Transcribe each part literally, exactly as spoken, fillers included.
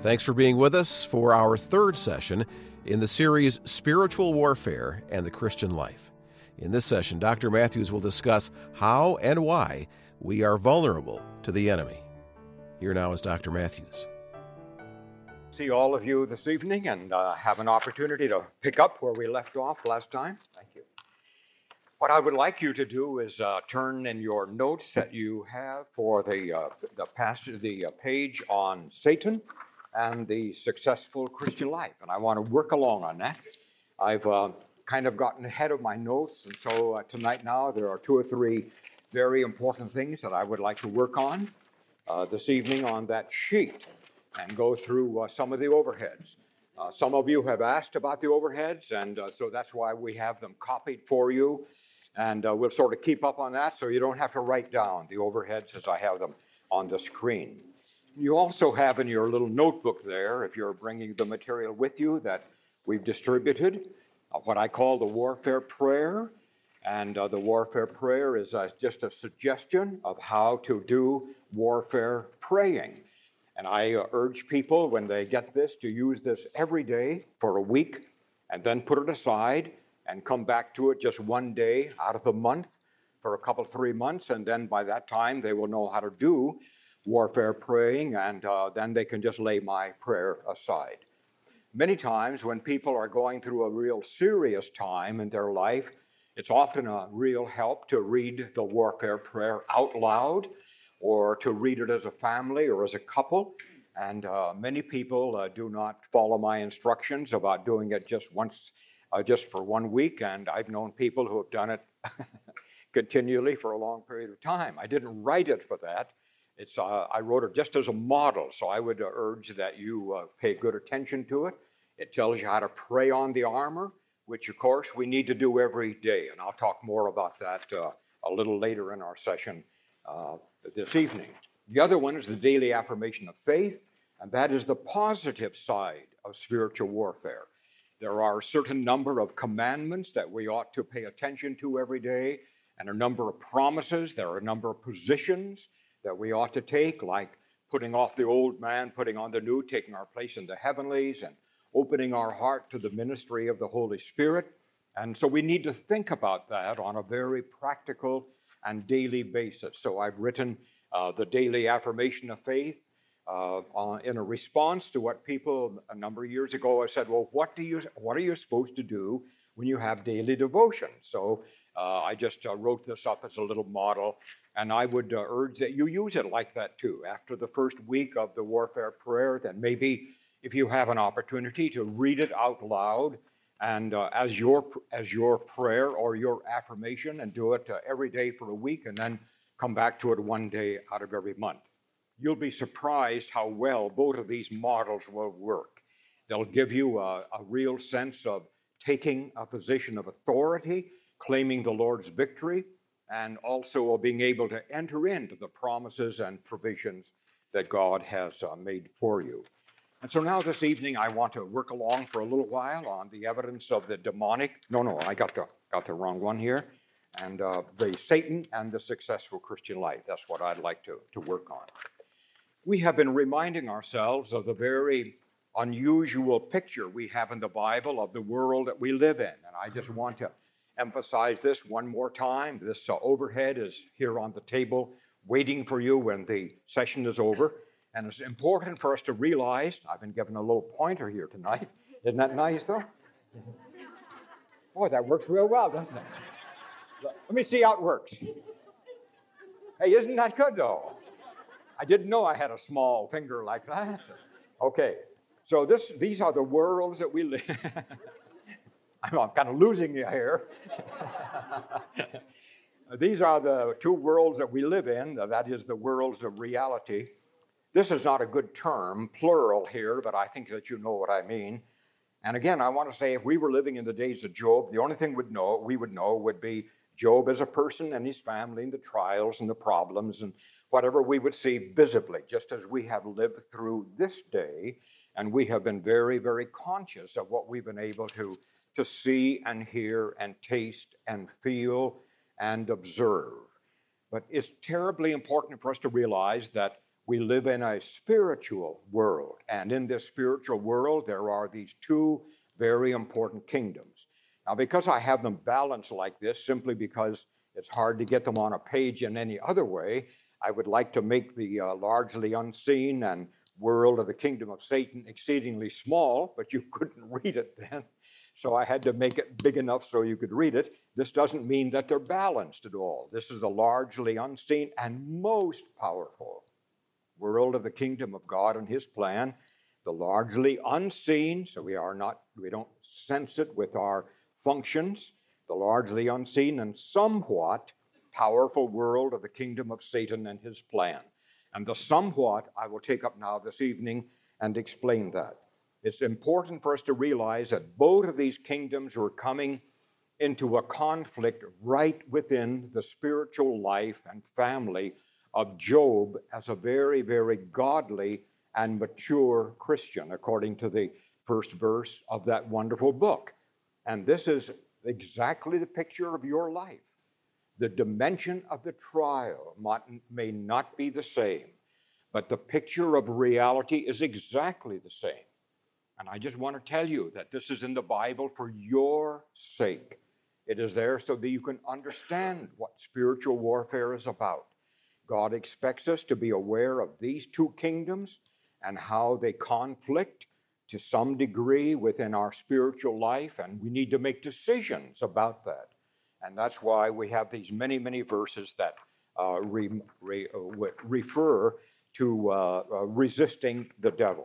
Thanks for being with us for our third session in the series Spiritual Warfare and the Christian Life. In this session, Doctor Matthews will discuss how and why we are vulnerable to the enemy. Here now is Doctor Matthews. See all of you this evening and uh, have an opportunity to pick up where we left off last time. Thank you. What I would like you to do is uh, turn in your notes that you have for the uh, the passage, the uh, page on Satan and the successful Christian life, and I want to work along on that. I've uh, kind of gotten ahead of my notes, and so uh, tonight now there are two or three very important things that I would like to work on uh, this evening on that sheet and go through uh, some of the overheads. Uh, some of you have asked about the overheads, and uh, so that's why we have them copied for you, and uh, we'll sort of keep up on that so you don't have to write down the overheads as I have them on the screen. You also have in your little notebook there, if you're bringing the material with you, that we've distributed uh, what I call the warfare prayer. And uh, the warfare prayer is uh, just a suggestion of how to do warfare praying. And I uh, urge people when they get this to use this every day for a week and then put it aside and come back to it just one day out of the month for a couple, three months. And then by that time, they will know how to do warfare praying, and uh, then they can just lay my prayer aside. Many times when people are going through a real serious time in their life, it's often a real help to read the warfare prayer out loud or to read it as a family or as a couple. And uh, many people uh, do not follow my instructions about doing it just once, uh, just for one week. And I've known people who have done it continually for a long period of time. I didn't write it for that. It's, uh, I wrote it just as a model, so I would uh, urge that you uh, pay good attention to it. It tells you how to pray on the armor, which, of course, we need to do every day, and I'll talk more about that uh, a little later in our session uh, this evening. The other one is the daily affirmation of faith, and that is the positive side of spiritual warfare. There are a certain number of commandments that we ought to pay attention to every day, and a number of promises. There are a number of positions that we ought to take, like putting off the old man, putting on the new, taking our place in the heavenlies, and opening our heart to the ministry of the Holy Spirit. And so we need to think about that on a very practical and daily basis. So I've written uh, the daily affirmation of faith uh, on, in a response to what people a number of years ago I said, well, what do you, what are you supposed to do when you have daily devotion? So uh, I just uh, wrote this up as a little model. And I would uh, urge that you use it like that too. After the first week of the warfare prayer, then maybe if you have an opportunity to read it out loud and uh, as your as your prayer or your affirmation, and do it uh, every day for a week, and then come back to it one day out of every month. You'll be surprised how well both of these models will work. They'll give you a, a real sense of taking a position of authority, claiming the Lord's victory, and also being able to enter into the promises and provisions that God has uh, made for you. And so now this evening, I want to work along for a little while on the evidence of the demonic. No, no, I got the, got the wrong one here. And uh, the Satan and the successful Christian life. That's what I'd like to, to work on. We have been reminding ourselves of the very unusual picture we have in the Bible of the world that we live in. And I just want to emphasize this one more time. This uh, overhead is here on the table waiting for you when the session is over. And it's important for us to realize, I've been given a little pointer here tonight. Isn't that nice, though? Boy, that works real well, doesn't it? Let me see how it works. Hey, isn't that good, though? I didn't know I had a small finger like that. Okay, so this, these are the worlds that we live. I'm kind of losing you here. These are the two worlds that we live in. That is the worlds of reality. This is not a good term, plural here, but I think that you know what I mean. And again, I want to say if we were living in the days of Job, the only thing we'd know, we would know would be Job as a person and his family and the trials and the problems and whatever we would see visibly, just as we have lived through this day. And we have been very, very conscious of what we've been able to to see and hear and taste and feel and observe. But it's terribly important for us to realize that We live in a spiritual world, and in this spiritual world, there are these two very important kingdoms. Now, because I have them balanced like this, simply because it's hard to get them on a page in any other way, I would like to make the uh, largely unseen and world of the kingdom of Satan exceedingly small, but you couldn't read it then. So I had to make it big enough so you could read it. This doesn't mean that they're balanced at all. This is the largely unseen and most powerful world of the kingdom of God and his plan, the largely unseen, so we are not, we don't sense it with our functions, the largely unseen and somewhat powerful world of the kingdom of Satan and his plan. And the somewhat I will take up now this evening and explain that. It's important for us to realize that both of these kingdoms were coming into a conflict right within the spiritual life and family of Job as a very, very godly and mature Christian, according to the first verse of that wonderful book. And this is exactly the picture of your life. The dimension of the trial may not be the same, but the picture of reality is exactly the same. And I just want to tell you that this is in the Bible for your sake. It is there so that you can understand what spiritual warfare is about. God expects us to be aware of these two kingdoms and how they conflict to some degree within our spiritual life, and we need to make decisions about that. And that's why we have these many, many verses that uh, re, re, uh, refer to uh, uh, resisting the devil.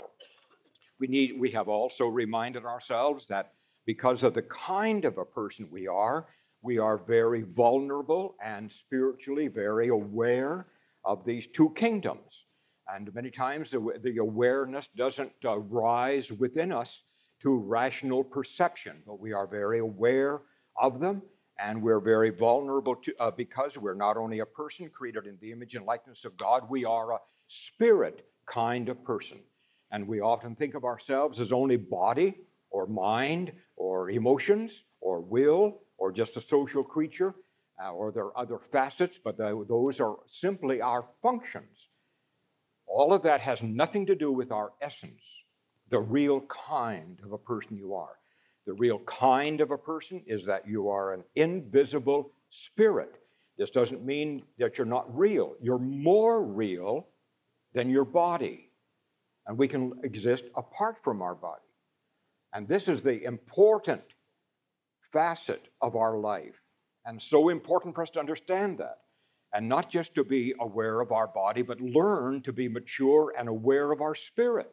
We need. We have also reminded ourselves that because of the kind of a person we are, we are very vulnerable and spiritually very aware of these two kingdoms. And many times the, the awareness doesn't uh, rise within us to rational perception, but we are very aware of them, and we're very vulnerable to, uh, because we're not only a person created in the image and likeness of God, we are a spirit kind of person. And we often think of ourselves as only body or mind or emotions or will or just a social creature, uh, or there are other facets, but the, those are simply our functions. All of that has nothing to do with our essence, the real kind of a person you are. The real kind of a person is that you are an invisible spirit. This doesn't mean that you're not real. You're more real than your body. And we can exist apart from our body. And this is the important facet of our life. And so important for us to understand that. And not just to be aware of our body, but learn to be mature and aware of our spirit.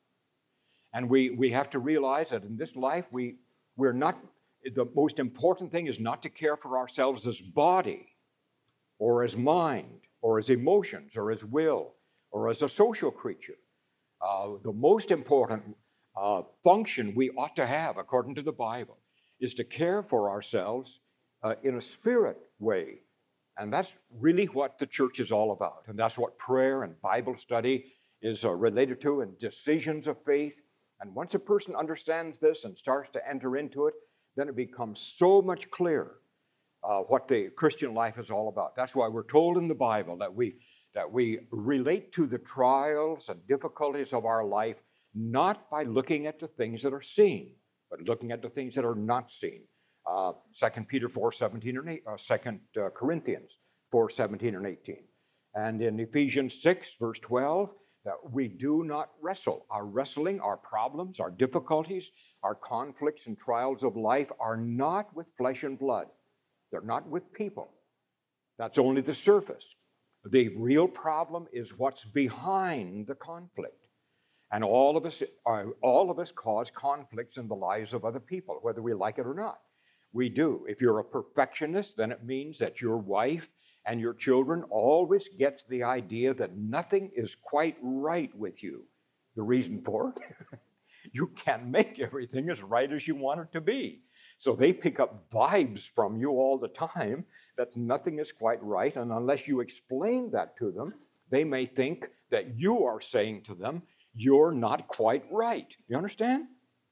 And we, we have to realize that in this life, we, we're not, the most important thing is not to care for ourselves as body, or as mind, or as emotions, or as will, or as a social creature. Uh, the most important uh, function we ought to have, according to the Bible, is to care for ourselves uh, in a spirit way. And that's really what the church is all about. And that's what prayer and Bible study is uh, related to, and decisions of faith. And once a person understands this and starts to enter into it, then it becomes so much clearer uh, what the Christian life is all about. That's why we're told in the Bible that we that we relate to the trials and difficulties of our life not by looking at the things that are seen, but looking at the things that are not seen. Uh, Second Peter four seventeen and eight, uh, Second uh, Corinthians four seventeen and eighteen, and in Ephesians six verse twelve, that we do not wrestle. Our wrestling, our problems, our difficulties, our conflicts and trials of life are not with flesh and blood. They're not with people. That's only the surface. The real problem is what's behind the conflict. And all of us are, all of us cause conflicts in the lives of other people, whether we like it or not. We do. If you're a perfectionist, then it means that your wife and your children always gets the idea that nothing is quite right with you. The reason for it, you can't make everything as right as you want it to be. So they pick up vibes from you all the time that nothing is quite right, and unless you explain that to them, they may think that you are saying to them, you're not quite right. You understand?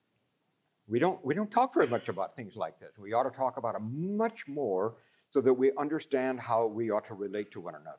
We don't, we don't talk very much about things like this. We ought to talk about it much more so that we understand how we ought to relate to one another.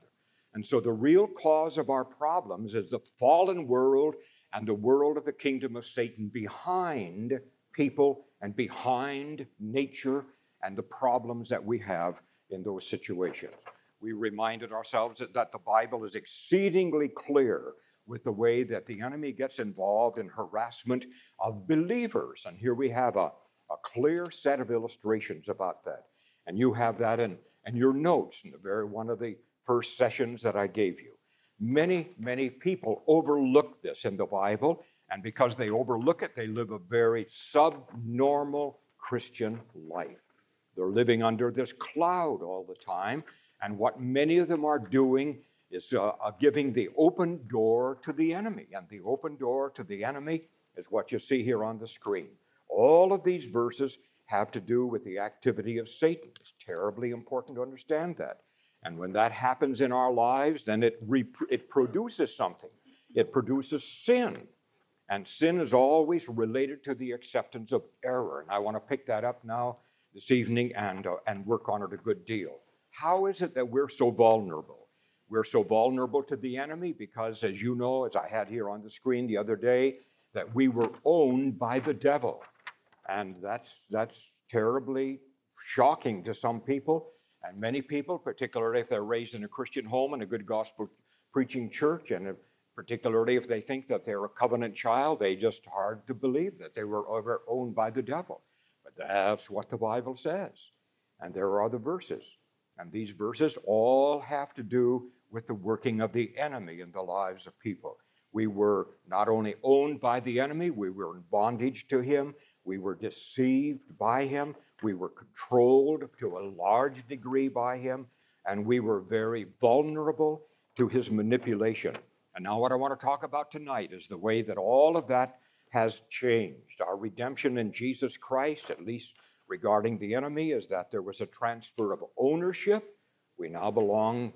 And so the real cause of our problems is the fallen world and the world of the kingdom of Satan behind people and behind nature and the problems that we have in those situations. We reminded ourselves that, that the Bible is exceedingly clear with the way that the enemy gets involved in harassment of believers. And here we have a, a clear set of illustrations about that. And you have that in, in your notes in the very one of the first sessions that I gave you. Many, many people overlook this in the Bible, and because they overlook it, they live a very subnormal Christian life. They're living under this cloud all the time, and what many of them are doing is uh, uh, giving the open door to the enemy, and the open door to the enemy is what you see here on the screen. All of these verses have to do with the activity of Satan. It's terribly important to understand that. And when that happens in our lives, then it, rep- it produces something. It produces sin. And sin is always related to the acceptance of error. And I want to pick that up now this evening and, uh, and work on it a good deal. How is it that we're so vulnerable? We're so vulnerable to the enemy because, as you know, as I had here on the screen the other day, that we were owned by the devil. And that's, that's terribly shocking to some people. And many people, particularly if they're raised in a Christian home and a good gospel preaching church, and particularly if they think that they're a covenant child, they just hard to believe that they were ever owned by the devil. But that's what the Bible says. And there are other verses. And these verses all have to do with the working of the enemy in the lives of people. We were not only owned by the enemy, we were in bondage to him. We were deceived by him. We were controlled to a large degree by him, and we were very vulnerable to his manipulation. And now what I want to talk about tonight is the way that all of that has changed. Our redemption in Jesus Christ, at least regarding the enemy, is that there was a transfer of ownership. We now belong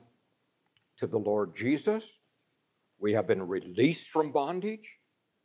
to the Lord Jesus. We have been released from bondage.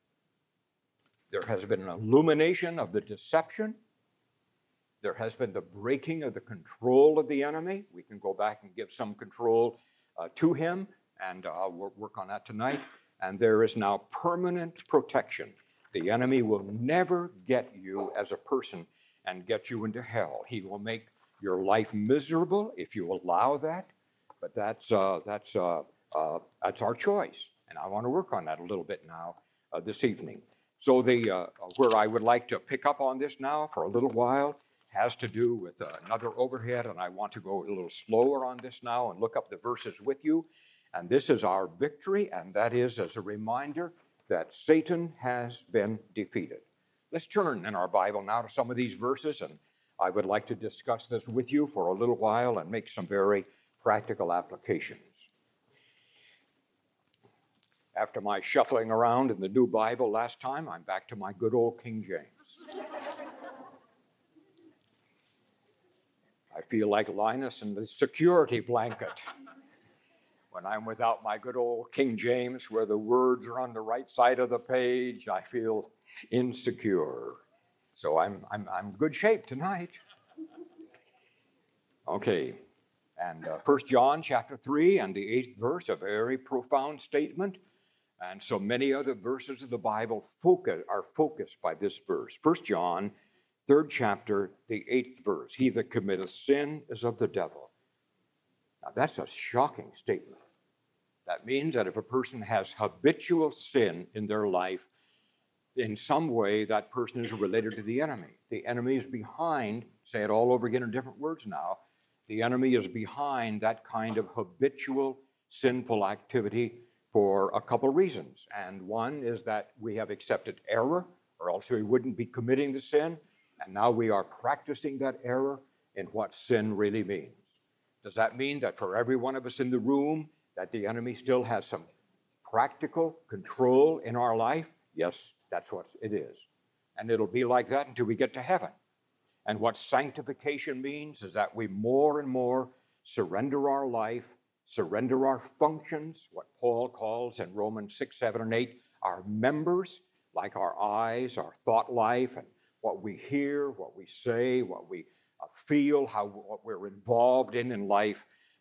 There has been an illumination of the deception. There has been the breaking of the control of the enemy. We can go back and give some control uh, to him, and uh, I'll work on that tonight. And there is now permanent protection. The enemy will never get you as a person and get you into hell. He will make your life miserable if you allow that, but that's, uh, that's, uh, uh, that's our choice. And I want to work on that a little bit now uh, this evening. So the uh, where I would like to pick up on this now for a little while has to do with uh, another overhead, and I want to go a little slower on this now and look up the verses with you. And this is our victory, and that is as a reminder that Satan has been defeated. Let's turn in our Bible now to some of these verses, and I would like to discuss this with you for a little while and make some very practical applications. After my shuffling around in the new Bible last time, I'm back to my good old King James. I feel like Linus in the security blanket when I'm without my good old King James, where the words are on the right side of the page. I feel insecure. So I'm I'm I'm good shape tonight. Okay, and uh, First John chapter three and the eighth verse, a very profound statement. And so many other verses of the Bible focus, are focused by this verse. First John, third chapter, the eighth verse. He that committeth sin is of the devil. Now that's a shocking statement. That means that if a person has habitual sin in their life, in some way that person is related to the enemy. The enemy is behind, say it all over again in different words now, the enemy is behind that kind of habitual sinful activity for a couple reasons. And one is that we have accepted error, or else we wouldn't be committing the sin. And now we are practicing that error in what sin really means. Does that mean that for every one of us in the room, that the enemy still has some practical control in our life? Yes, that's what it is. And it'll be like that until we get to heaven. And what sanctification means is that we more and more surrender our life, surrender our functions, what Paul calls in Romans six, seven, and eight, our members, like our eyes, our thought life, and what we hear, what we say, what we uh, feel, how what we're involved in in life,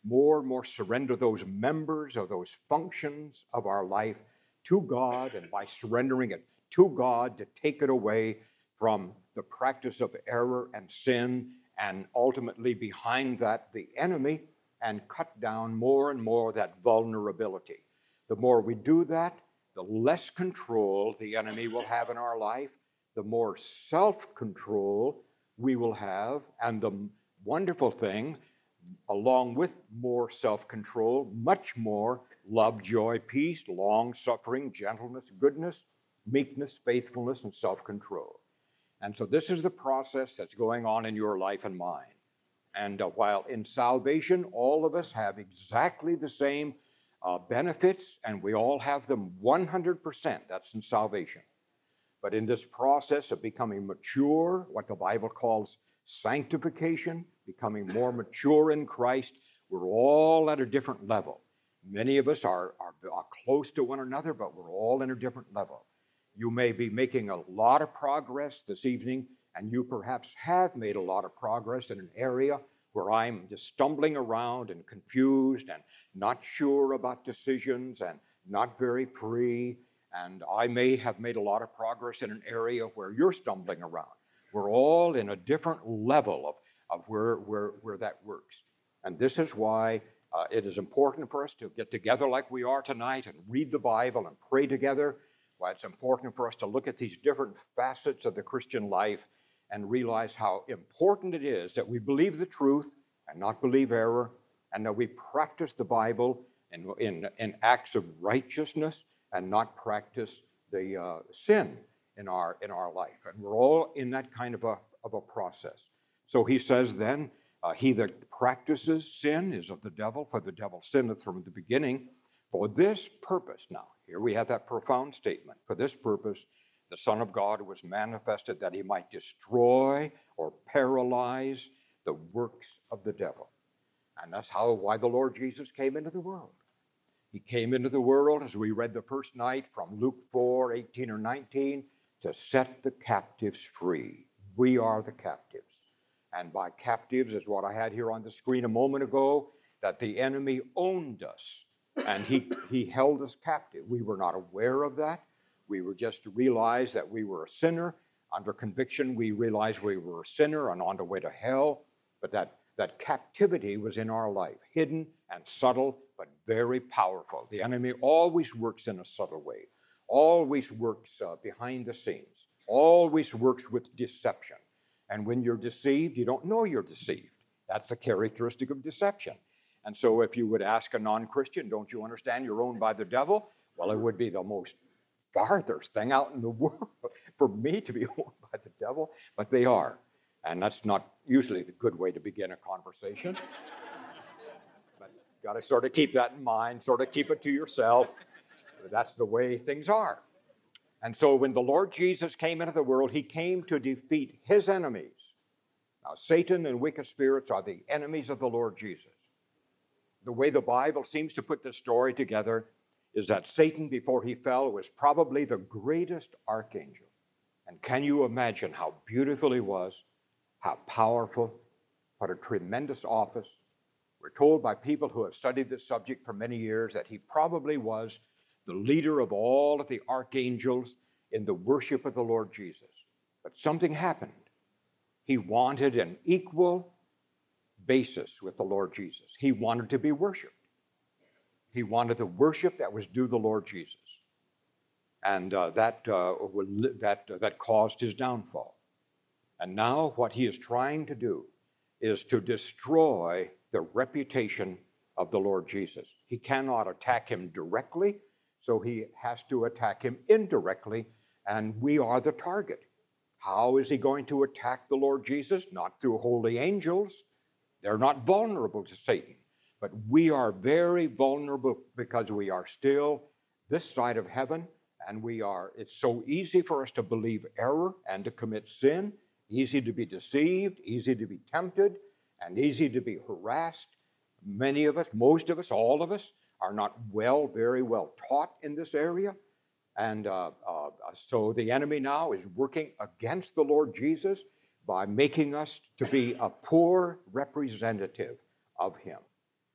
more and more surrender those members or those functions of our life to God, and by surrendering it to God, to take it away from the practice of error and sin, and ultimately behind that, the enemy, and cut down more and more that vulnerability. The more we do that, the less control the enemy will have in our life, the more self-control we will have, and the wonderful thing, along with more self-control, much more love, joy, peace, long-suffering, gentleness, goodness, meekness, faithfulness, and self-control. And so this is the process that's going on in your life and mine. And uh, while in salvation, all of us have exactly the same uh, benefits, and we all have them one hundred percent. That's in salvation. But in this process of becoming mature, what the Bible calls sanctification, becoming more mature in Christ, we're all at a different level. Many of us are, are, are close to one another, but we're all in a different level. You may be making a lot of progress this evening, and you perhaps have made a lot of progress in an area where I'm just stumbling around and confused and not sure about decisions and not very free. And I may have made a lot of progress in an area where you're stumbling around. We're all in a different level of, of where, where, where that works. And this is why uh, it is important for us to get together like we are tonight and read the Bible and pray together. Why it's important for us to look at these different facets of the Christian life and realize how important it is that we believe the truth and not believe error, and that we practice the Bible in, in, in acts of righteousness and not practice the uh, sin in our, in our life. And we're all in that kind of a, of a process. So he says then, uh, he that practices sin is of the devil, for the devil sinneth from the beginning. For this purpose, now, here we have that profound statement. For this purpose, the Son of God was manifested that he might destroy or paralyze the works of the devil. And that's how, why the Lord Jesus came into the world. He came into the world, as we read the first night from Luke four, eighteen or nineteen, to set the captives free. We are the captives. And by captives is what I had here on the screen a moment ago, that the enemy owned us. And he, he held us captive. We were not aware of that. We were just to realize that we were a sinner. Under conviction, we realized we were a sinner and on the way to hell. But that, that captivity was in our life, hidden and subtle, but very powerful. The enemy always works in a subtle way, always works uh, behind the scenes, always works with deception. And when you're deceived, you don't know you're deceived. That's a characteristic of deception. And so if you would ask a non-Christian, don't you understand you're owned by the devil? Well, it would be the most farthest thing out in the world for me to be owned by the devil, but they are. And that's not usually the good way to begin a conversation. But you got to sort of keep that in mind, sort of keep it to yourself. That's the way things are. And so when the Lord Jesus came into the world, he came to defeat his enemies. Now, Satan and wicked spirits are the enemies of the Lord Jesus. The way the Bible seems to put this story together is that Satan, before he fell, was probably the greatest archangel. And can you imagine how beautiful he was, how powerful, what a tremendous office? We're told by people who have studied this subject for many years that he probably was the leader of all of the archangels in the worship of the Lord Jesus. But something happened. He wanted an equal basis with the Lord Jesus. He wanted to be worshiped. He wanted the worship that was due the Lord Jesus. And uh, that, uh, that, uh, that caused his downfall. And now what he is trying to do is to destroy the reputation of the Lord Jesus. He cannot attack him directly, so he has to attack him indirectly, and we are the target. How is he going to attack the Lord Jesus? Not through holy angels. They're not vulnerable to Satan. But we are very vulnerable because we are still this side of heaven, and we are, it's so easy for us to believe error and to commit sin, easy to be deceived, easy to be tempted, and easy to be harassed. Many of us, most of us, all of us, are not well, very well taught in this area. And uh, uh, so the enemy now is working against the Lord Jesus by making us to be a poor representative of him.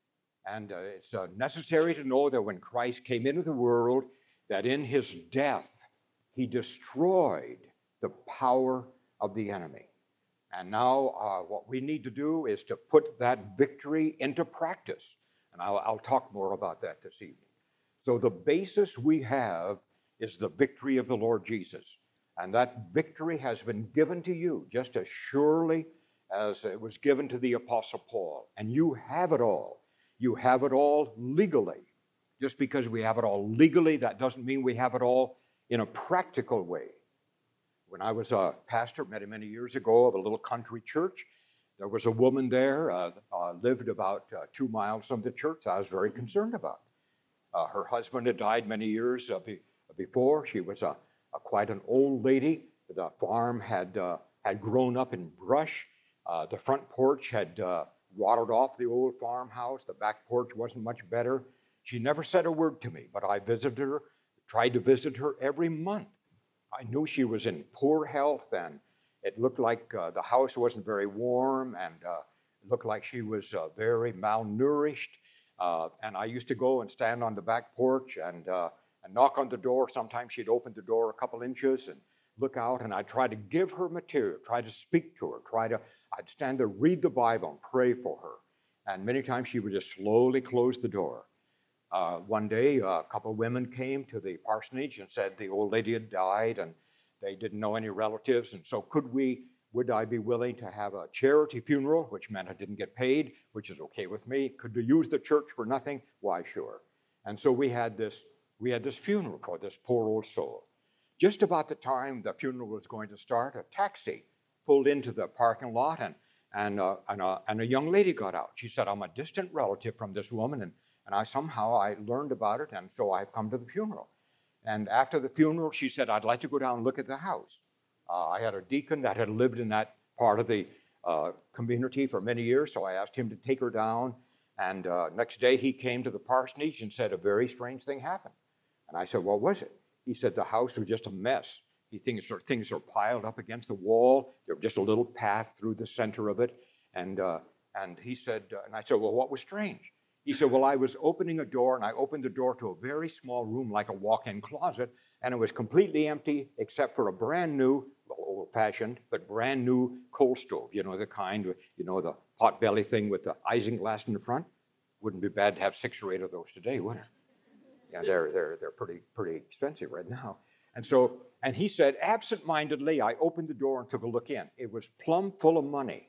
And uh, it's uh, necessary to know that when Christ came into the world, that in his death, he destroyed the power of the enemy. And now uh, what we need to do is to put that victory into practice. And I'll, I'll talk more about that this evening. So the basis we have is the victory of the Lord Jesus. And that victory has been given to you just as surely as it was given to the Apostle Paul. And you have it all. You have it all legally. Just because we have it all legally, that doesn't mean we have it all in a practical way. When I was a pastor many, many years ago of a little country church, there was a woman there, uh, uh, lived about uh, two miles from the church I was very concerned about. Uh, her husband had died many years uh, be, before. She was a, a quite an old lady. The farm had, uh, had grown up in brush. Uh, the front porch had uh, rotted off the old farmhouse. The back porch wasn't much better. She never said a word to me, but I visited her, tried to visit her every month. I knew she was in poor health, and it looked like uh, the house wasn't very warm, and uh, it looked like she was uh, very malnourished. Uh, and I used to go and stand on the back porch and, uh, and knock on the door. Sometimes she'd open the door a couple inches and look out, and I'd try to give her material, try to speak to her, try to, I'd stand there, read the Bible, and pray for her. And many times she would just slowly close the door. Uh, one day, uh, a couple of women came to the parsonage and said the old lady had died and they didn't know any relatives. And so could we, would I be willing to have a charity funeral, which meant I didn't get paid, which is okay with me. Could we use the church for nothing? Why, sure. And so we had this, we had this funeral for this poor old soul. Just about the time the funeral was going to start, a taxi pulled into the parking lot and, and, uh, and, uh, and a young lady got out. She said, I'm a distant relative from this woman, and And I somehow, I learned about it, and so I've come to the funeral. And after the funeral, she said, I'd like to go down and look at the house. Uh, I had a deacon that had lived in that part of the uh, community for many years, so I asked him to take her down. And uh, next day, he came to the parsonage and said a very strange thing happened. And I said, what was it? He said the house was just a mess. He thinks things are piled up against the wall. There was just a little path through the center of it. And, uh, and he said, uh, and I said, well, what was strange? He said, well, I was opening a door, and I opened the door to a very small room like a walk-in closet, and it was completely empty except for a brand new, old-fashioned, but brand new coal stove, you know, the kind, you know, the pot-belly thing with the isinglass in the front. Wouldn't be bad to have six or eight of those today, would it? Yeah, they're, they're, they're pretty, pretty expensive right now. And so, and he said, absent-mindedly, I opened the door and took a look in. It was plumb full of money.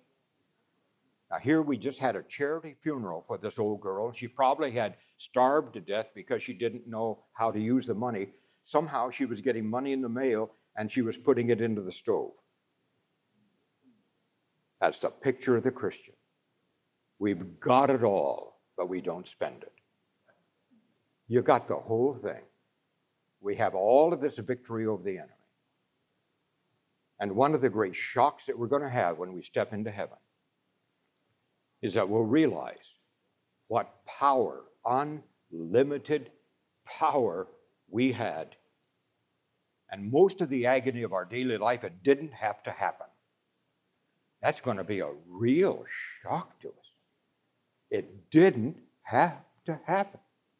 Now, here we just had a charity funeral for this old girl. She probably had starved to death because she didn't know how to use the money. Somehow she was getting money in the mail, and she was putting it into the stove. That's the picture of the Christian. We've got it all, but we don't spend it. You got the whole thing. We have all of this victory over the enemy. And one of the great shocks that we're going to have when we step into heaven is that we'll realize what power, unlimited power we had. And most of the agony of our daily life, it didn't have to happen. That's going to be a real shock to us. It didn't have to happen.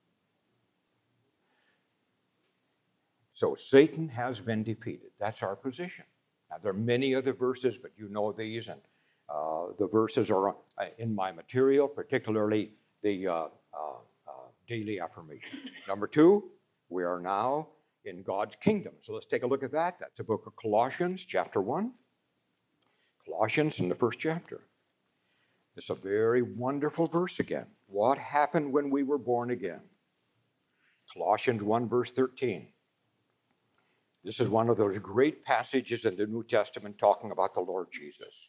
So Satan has been defeated. That's our position. Now, there are many other verses, but you know these, and Uh, the verses are uh, in my material, particularly the uh, uh, uh, daily affirmation. Number two, we are now in God's kingdom. So let's take a look at that. That's the book of Colossians, chapter one. Colossians in the first chapter. It's a very wonderful verse again. What happened when we were born again? Colossians one, verse thirteen. This is one of those great passages in the New Testament talking about the Lord Jesus.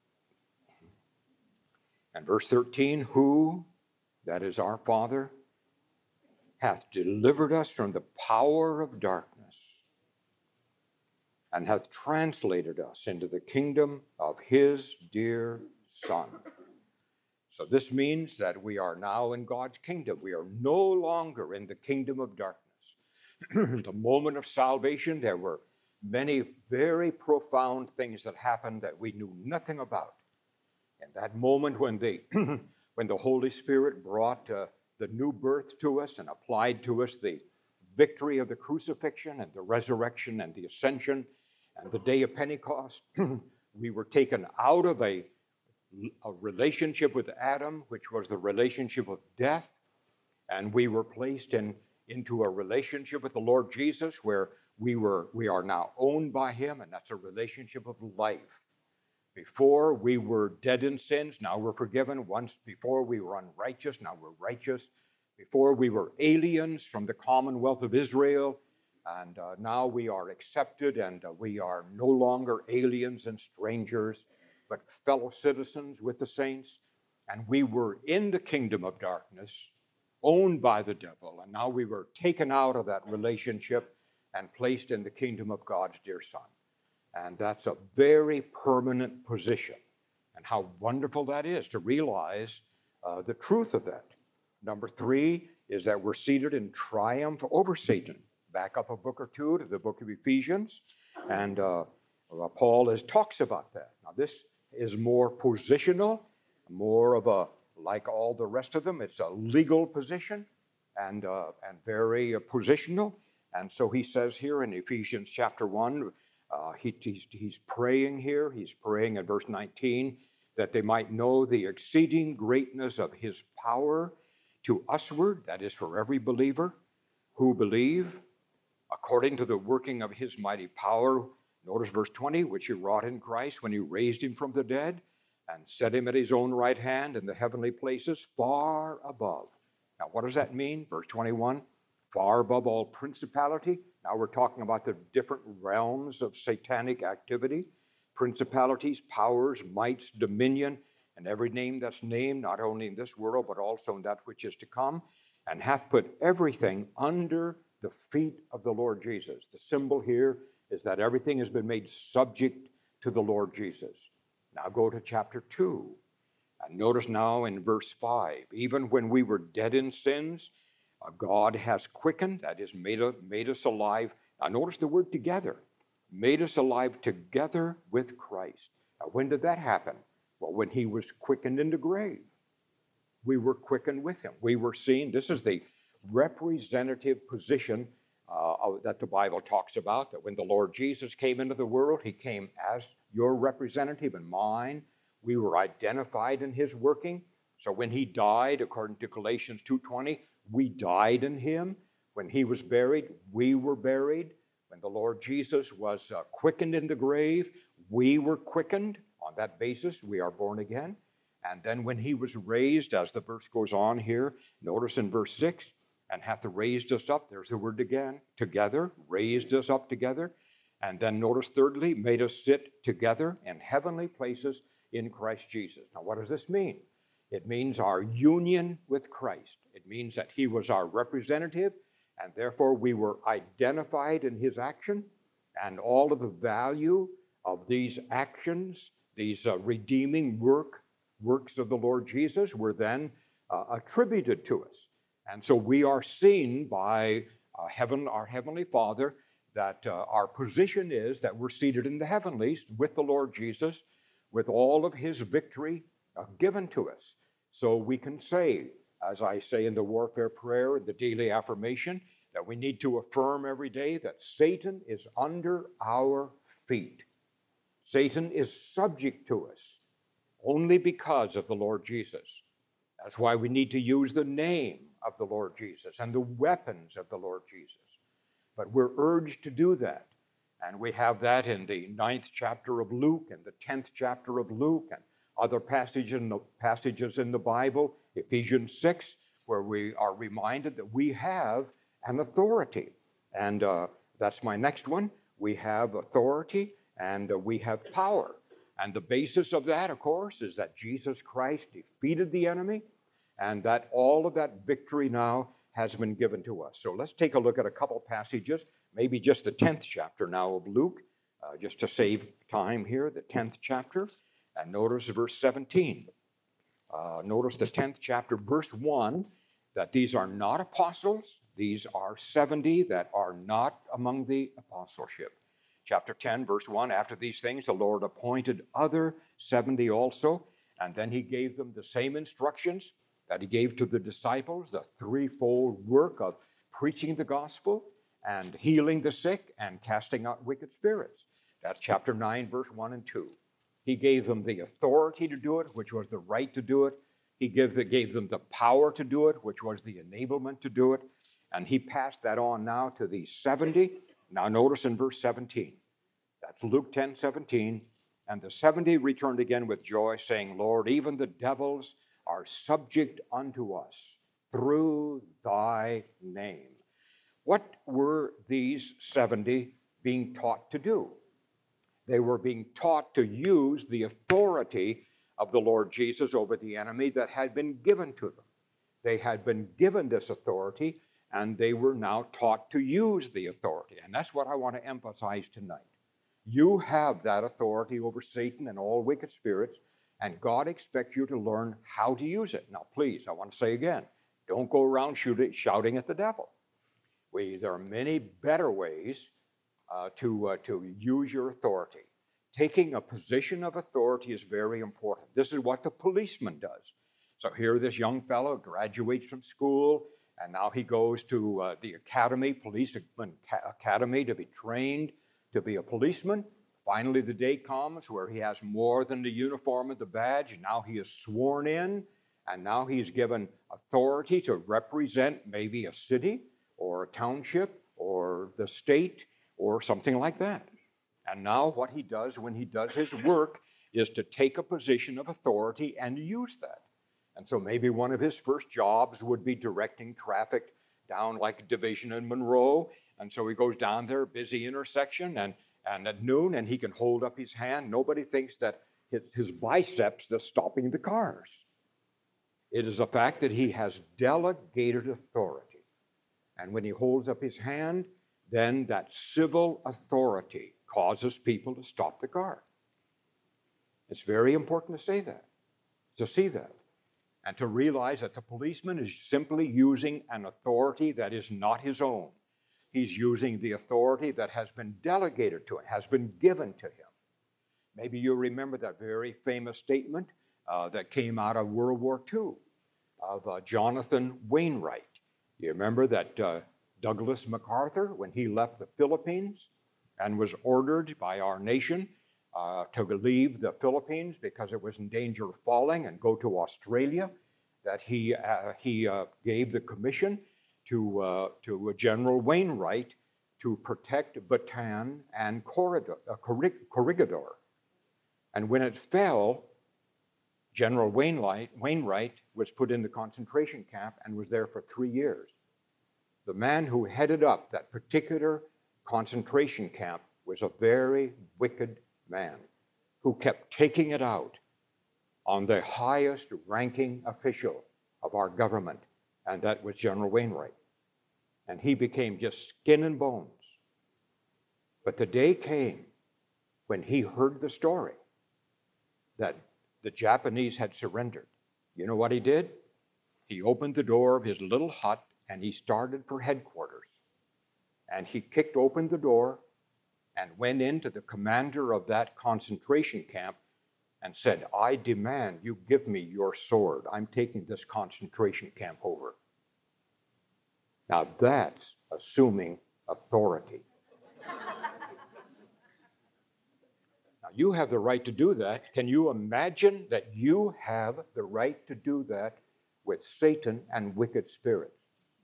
And verse thirteen, who, that is our Father, hath delivered us from the power of darkness and hath translated us into the kingdom of his dear Son. So this means that we are now in God's kingdom. We are no longer in the kingdom of darkness. The moment of salvation, there were many very profound things that happened that we knew nothing about. In that moment when the when the Holy Spirit brought uh, the new birth to us and applied to us the victory of the crucifixion and the resurrection and the ascension and the day of Pentecost. We were taken out of a, a relationship with Adam, which was the relationship of death, and we were placed in, into a relationship with the Lord Jesus where we were we are now owned by him, and that's a relationship of life. Before we were dead in sins, now we're forgiven. Once before we were unrighteous, now we're righteous. Before we were aliens from the commonwealth of Israel, and uh, now we are accepted, and uh, we are no longer aliens and strangers, but fellow citizens with the saints. And we were in the kingdom of darkness, owned by the devil, and now we were taken out of that relationship and placed in the kingdom of God's dear Son. And that's a very permanent position. And how wonderful that is to realize uh, the truth of that. Number three is that we're seated in triumph over Satan. Back up a book or two to the book of Ephesians, and uh, uh, Paul is, talks about that. Now, this is more positional, more of a, like all the rest of them, it's a legal position and, uh, and very uh, positional. And so he says here in Ephesians chapter one, uh, he, he's, he's praying here, he's praying in verse nineteen, that they might know the exceeding greatness of his power to usward, that is for every believer who believe, according to the working of his mighty power. Notice verse twenty, which he wrought in Christ when he raised him from the dead and set him at his own right hand in the heavenly places, far above. Now, what does that mean? Verse twenty-one, far above all principality. Now we're talking about the different realms of satanic activity, principalities, powers, mights, dominion, and every name that's named, not only in this world, but also in that which is to come, and hath put everything under the feet of the Lord Jesus. The symbol here is that everything has been made subject to the Lord Jesus. Now go to chapter two, and notice now in verse five, even when we were dead in sins, uh, God has quickened, that is, made, a, made us alive. Now notice the word together, made us alive together with Christ. Now when did that happen? Well, when he was quickened in the grave. We were quickened with him. We were seen. This is the representative position uh, that the Bible talks about, that when the Lord Jesus came into the world, he came as your representative and mine. We were identified in his working. So when he died, according to Galatians two twenty, we died in him. When he was buried, we were buried. When the Lord Jesus was uh, quickened in the grave, we were quickened. On that basis, we are born again. And then when he was raised, as the verse goes on here, notice in verse six, and hath raised us up, there's the word again, together, raised us up together. And then notice thirdly, made us sit together in heavenly places in Christ Jesus. Now what does this mean? It means our union with Christ. It means that he was our representative, and therefore we were identified in his action, and all of the value of these actions, these uh, redeeming work, works of the Lord Jesus were then uh, attributed to us. And so we are seen by uh, heaven, our Heavenly Father, that uh, our position is that we're seated in the heavenlies with the Lord Jesus, with all of his victory uh, given to us. So we can say, as I say in the warfare prayer, the daily affirmation, that we need to affirm every day that Satan is under our feet. Satan is subject to us only because of the Lord Jesus. That's why we need to use the name of the Lord Jesus and the weapons of the Lord Jesus. But we're urged to do that. And we have that in the ninth chapter of Luke and the tenth chapter of Luke and other passages in the, passages in the Bible, Ephesians six, where we are reminded that we have an authority. And uh, that's my next one. We have authority and uh, we have power. And the basis of that, of course, is that Jesus Christ defeated the enemy and that all of that victory now has been given to us. So let's take a look at a couple passages, maybe just the tenth chapter now of Luke, uh, just to save time here, the tenth chapter. And notice verse seventeen. Uh, notice the tenth chapter, verse one, that these are not apostles. These are seventy that are not among the apostleship. Chapter ten, verse one, after these things, the Lord appointed other seventy also, And then he gave them the same instructions that he gave to the disciples, the threefold work of preaching the gospel and healing the sick and casting out wicked spirits. That's chapter nine, verse one and two. He gave them the authority to do it, which was the right to do it. He gave, the, gave them the power to do it, which was the enablement to do it. And he passed that on now to these seventy. Now notice in verse seventeen. That's Luke ten, seventeen. And the seventy returned again with joy, saying, Lord, even the devils are subject unto us through thy name. What were these seventy being taught to do? They were being taught to use the authority of the Lord Jesus over the enemy that had been given to them. They had been given this authority, and they were now taught to use the authority. And that's what I want to emphasize tonight. You have that authority over Satan and all wicked spirits, and God expects you to learn how to use it. Now, please, I want to say again, don't go around shooting, shouting at the devil. We, there are many better ways uh, to, uh, to use your authority. Taking a position of authority is very important. This is what the policeman does. So here this young fellow graduates from school, and now he goes to uh, the academy, police academy, to be trained to be a policeman. Finally, the day comes where he has more than the uniform and the badge. Now he is sworn in, and now he's given authority to represent maybe a city or a township or the state or something like that. And now what he does when he does his work is to take a position of authority and use that. And so maybe one of his first jobs would be directing traffic down like a division in Monroe. And so he goes down there, busy intersection, and, and at noon, and he can hold up his hand. Nobody thinks that his, his biceps is stopping the cars. It is the fact that he has delegated authority. And when he holds up his hand, then that civil authority causes people to stop the car. It's very important to say that, to see that, and to realize that the policeman is simply using an authority that is not his own. He's using the authority that has been delegated to him, has been given to him. Maybe you remember that very famous statement uh, that came out of World War Two of uh, Jonathan Wainwright. You remember that uh, Douglas MacArthur, when he left the Philippines and was ordered by our nation uh, to leave the Philippines because it was in danger of falling and go to Australia, that he, uh, he uh, gave the commission to, uh, to General Wainwright to protect Bataan and Corridor, uh, Corregidor. And when it fell, General Wainwright, Wainwright was put in the concentration camp and was there for three years. The man who headed up that particular concentration camp was a very wicked man who kept taking it out on the highest ranking official of our government, and that was General Wainwright. And he became just skin and bones. But the day came when he heard the story that the Japanese had surrendered. You know what he did? He opened the door of his little hut and he started for headquarters. And he kicked open the door and went into the commander of that concentration camp and said, I demand you give me your sword. I'm taking this concentration camp over. Now that's assuming authority. Now you have the right to do that. Can you imagine that you have the right to do that with Satan and wicked spirits?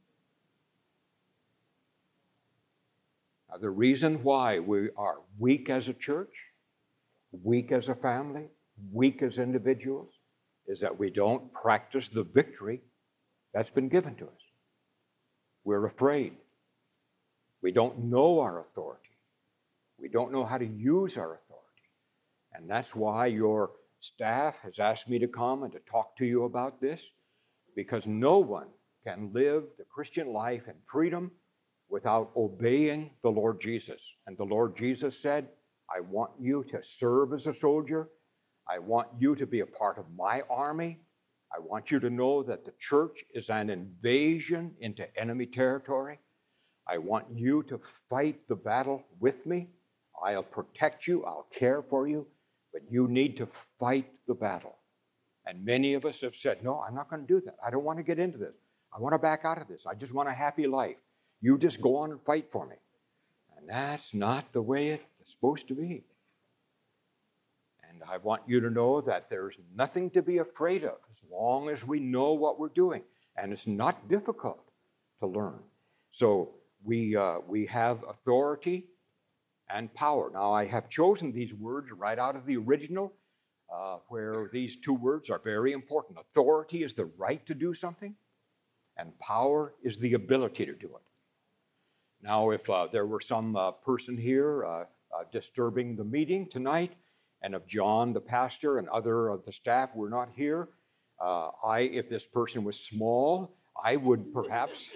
Now the reason why we are weak as a church, weak as a family, weak as individuals, is that we don't practice the victory that's been given to us. We're afraid. We don't know our authority. We don't know how to use our authority. And that's why your staff has asked me to come and to talk to you about this, because no one can live the Christian life in freedom without obeying the Lord Jesus. And the Lord Jesus said, I want you to serve as a soldier. I want you to be a part of my army. I want you to know that the church is an invasion into enemy territory. I want you to fight the battle with me. I'll protect you. I'll care for you. But you need to fight the battle. And many of us have said, no, I'm not going to do that. I don't want to get into this. I want to back out of this. I just want a happy life. You just go on and fight for me. And that's not the way it's supposed to be. And I want you to know that there's nothing to be afraid of as long as we know what we're doing. And it's not difficult to learn. So we, uh, we have authority and power. Now, I have chosen these words right out of the original, uh, where these two words are very important. Authority is the right to do something, and power is the ability to do it. Now, if uh, there were some uh, person here uh, uh, disturbing the meeting tonight, and if John, the pastor, and other of the staff were not here, uh, I, if this person was small, I would perhaps,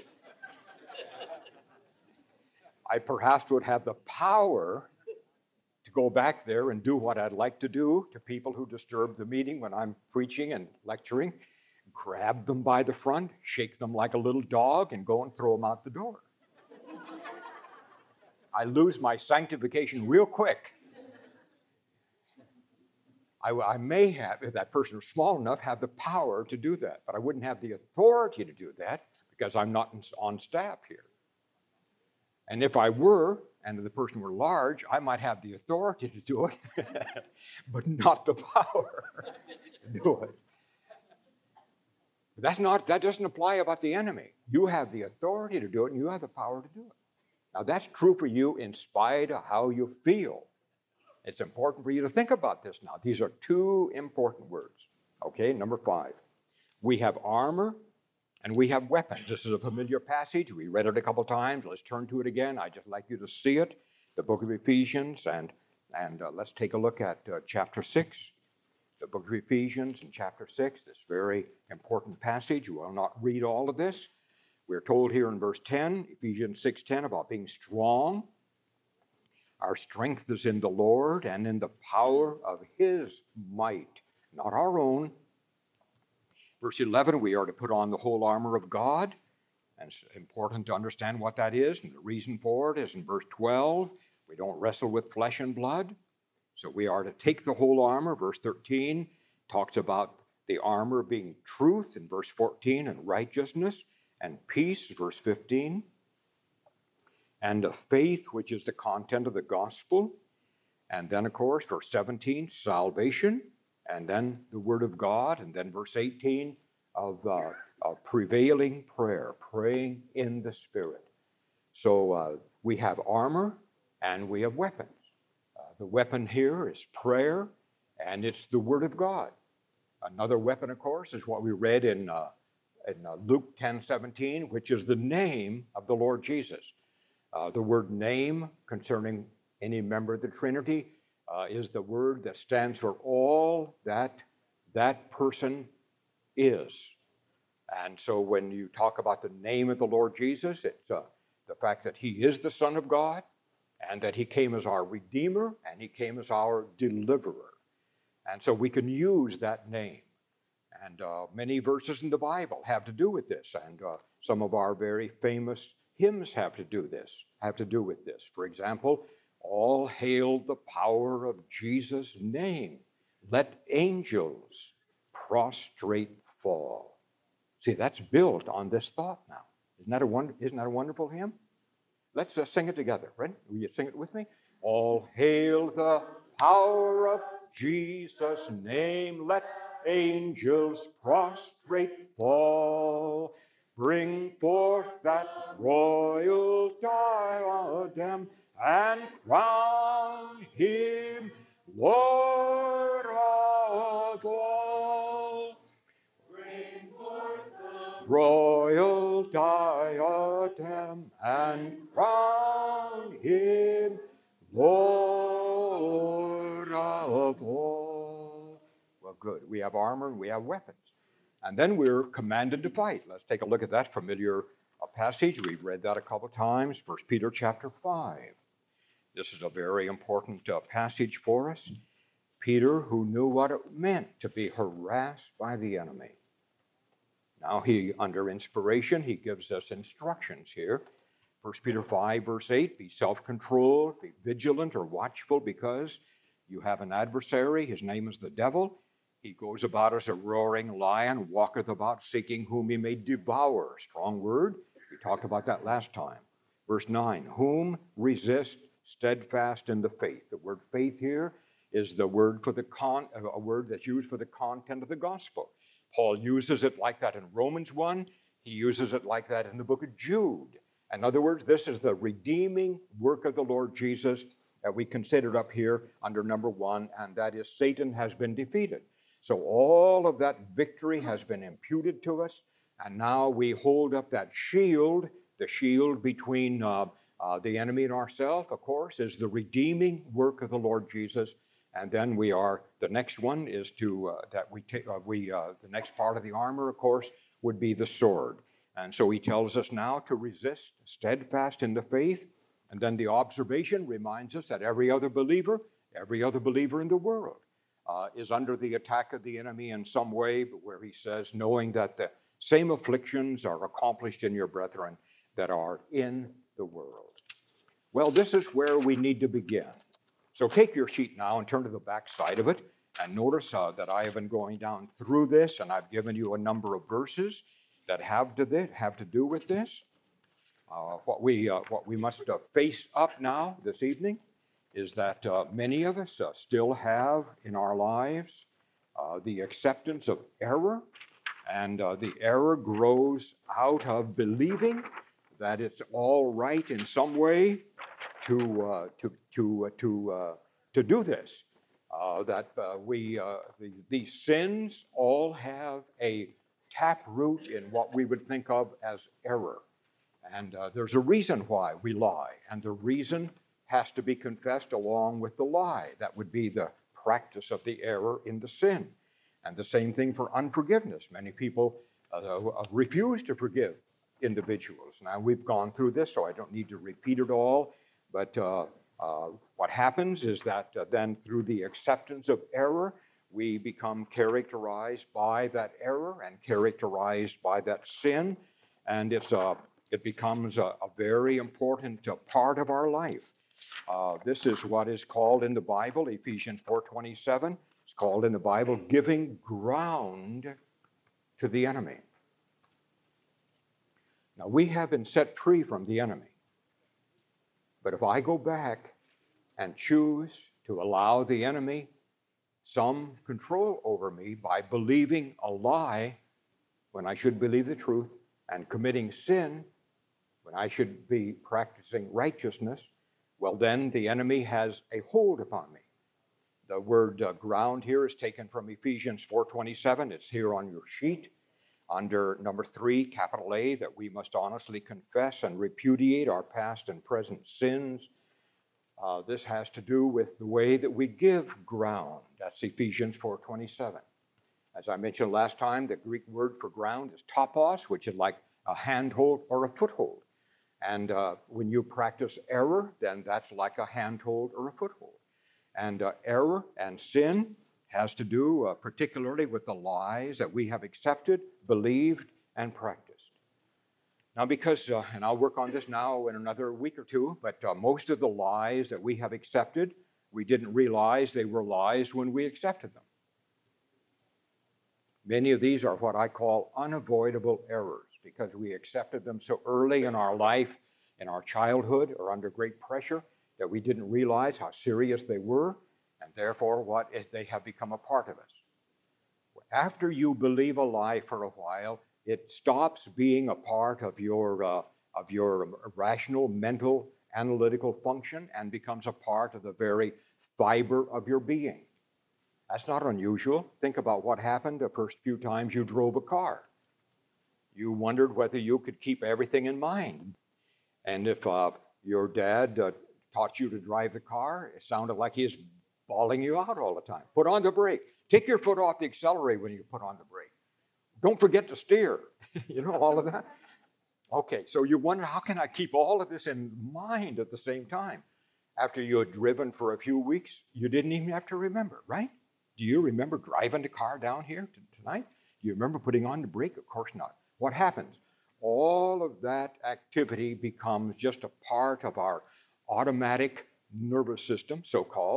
I perhaps would have the power to go back there and do what I'd like to do to people who disturb the meeting when I'm preaching and lecturing, grab them by the front, shake them like a little dog, and go and throw them out the door. I lose my sanctification real quick. I, I may have, if that person was small enough, have the power to do that, but I wouldn't have the authority to do that because I'm not on staff here. And if I were, and the person were large, I might have the authority to do it, but not the power to do it. But that's not, that doesn't apply about the enemy. You have the authority to do it, and you have the power to do it. Now, that's true for you in spite of how you feel. It's important for you to think about this now. These are two important words. Okay, number five. We have armor and we have weapons. This is a familiar passage. We read it a couple times. Let's turn to it again. I'd just like you to see it, the book of Ephesians, and, and uh, let's take a look at uh, chapter six. The book of Ephesians in chapter six, this very important passage. We will not read all of this. We're told here in verse ten, Ephesians six ten, about being strong. Our strength is in the Lord and in the power of His might, not our own. Verse eleven, we are to put on the whole armor of God. And it's important to understand what that is. And the reason for it is in verse twelve, we don't wrestle with flesh and blood. So we are to take the whole armor. Verse thirteen talks about the armor being truth in verse fourteen, and righteousness and peace, verse fifteen. And of faith, which is the content of the gospel. And then, of course, verse seventeen, salvation. And then the word of God. And then verse eighteen of, uh, of prevailing prayer, praying in the Spirit. So uh, we have armor and we have weapons. Uh, the weapon here is prayer, and it's the word of God. Another weapon, of course, is what we read in, uh, in uh, Luke ten seventeen, which is the name of the Lord Jesus. Uh, the word name concerning any member of the Trinity uh, is the word that stands for all that that person is. And so when you talk about the name of the Lord Jesus, it's uh, the fact that He is the Son of God, and that He came as our Redeemer, and He came as our Deliverer. And so we can use that name. And uh, many verses in the Bible have to do with this, and uh, some of our very famous hymns have to do this, have to do with this. For example, all hail the power of Jesus' name. Let angels prostrate fall. See, that's built on this thought now. Isn't that a, wonder, isn't that a wonderful hymn? Let's uh, sing it together. Ready? Will you sing it with me? All hail the power of Jesus' name. Let angels prostrate fall. Bring forth that royal diadem and crown Him Lord of all. Bring forth the royal diadem and crown Him Lord of all. Well, good. We have armor and we have weapons. And then we're commanded to fight. Let's take a look at that familiar uh, passage. We've read that a couple times, First Peter chapter five. This is a very important uh, passage for us. Peter, who knew what it meant to be harassed by the enemy. Now he, under inspiration, he gives us instructions here. First Peter five, verse eight, be self-controlled, be vigilant or watchful, because you have an adversary. His name is the devil. He goes about as a roaring lion, walketh about seeking whom he may devour. Strong word. We talked about that last time. Verse nine, whom resist steadfast in the faith. The word faith here is the word for the con, a word that's used for the content of the gospel. Paul uses it like that in Romans one. He uses it like that in the book of Jude. In other words, this is the redeeming work of the Lord Jesus that we considered up here under number one, and that is Satan has been defeated. So all of that victory has been imputed to us, and now we hold up that shield. The shield between uh, uh, the enemy and ourselves, of course, is the redeeming work of the Lord Jesus. And then we are, the next one is to, uh, that we take, uh, we, uh, the next part of the armor, of course, would be the sword. And so he tells us now to resist, steadfast in the faith. And then the observation reminds us that every other believer, every other believer in the world uh, is under the attack of the enemy in some way, but where he says, knowing that the same afflictions are accomplished in your brethren that are in the world. Well, this is where we need to begin. So take your sheet now and turn to the back side of it, and notice uh, that I have been going down through this, and I've given you a number of verses that have to, this, have to do with this. Uh, what, we, uh, what we must uh, face up now this evening is that uh, many of us uh, still have in our lives uh, the acceptance of error, and uh, the error grows out of believing that it's all right in some way to uh, to to uh, to uh, to do this. Uh, that uh, we uh, these, these sins all have a taproot in what we would think of as error, and uh, there's a reason why we lie, and the reason has to be confessed along with the lie. That would be the practice of the error in the sin, and the same thing for unforgiveness. Many people uh, refuse to forgive individuals. Now, we've gone through this, so I don't need to repeat it all, but uh, uh, what happens is that uh, then through the acceptance of error, we become characterized by that error and characterized by that sin, and it's a, it becomes a, a very important uh, part of our life. Uh, this is what is called in the Bible, Ephesians four twenty-seven, it's called in the Bible giving ground to the enemy. Now, we have been set free from the enemy. But if I go back and choose to allow the enemy some control over me by believing a lie when I should believe the truth, and committing sin when I should be practicing righteousness, well, then the enemy has a hold upon me. The word uh, ground here is taken from Ephesians four twenty-seven. It's here on your sheet. Under number three, capital A, that we must honestly confess and repudiate our past and present sins. Uh, this has to do with the way that we give ground. That's Ephesians four twenty-seven. As I mentioned last time, the Greek word for ground is topos, which is like a handhold or a foothold. And uh, when you practice error, then that's like a handhold or a foothold. And uh, error and sin has to do uh, particularly with the lies that we have accepted, believed, and practiced. Now, because, uh, and I'll work on this now in another week or two, but uh, most of the lies that we have accepted, we didn't realize they were lies when we accepted them. Many of these are what I call unavoidable errors because we accepted them so early in our life, in our childhood, or under great pressure, that we didn't realize how serious they were, and therefore what is, they have become a part of us. After you believe a lie for a while, it stops being a part of your, uh, of your rational, mental, analytical function and becomes a part of the very fiber of your being. That's not unusual. Think about what happened the first few times you drove a car. You wondered whether you could keep everything in mind. And if uh, your dad uh, taught you to drive the car, it sounded like he was bawling you out all the time. Put on the brake. Take your foot off the accelerator when you put on the brake. Don't forget to steer. You know, all of that. Okay, so you wonder, how can I keep all of this in mind at the same time? After you had driven for a few weeks, you didn't even have to remember, right? Do you remember driving the car down here t- tonight? Do you remember putting on the brake? Of course not. What happens? All of that activity becomes just a part of our automatic nervous system, so-called,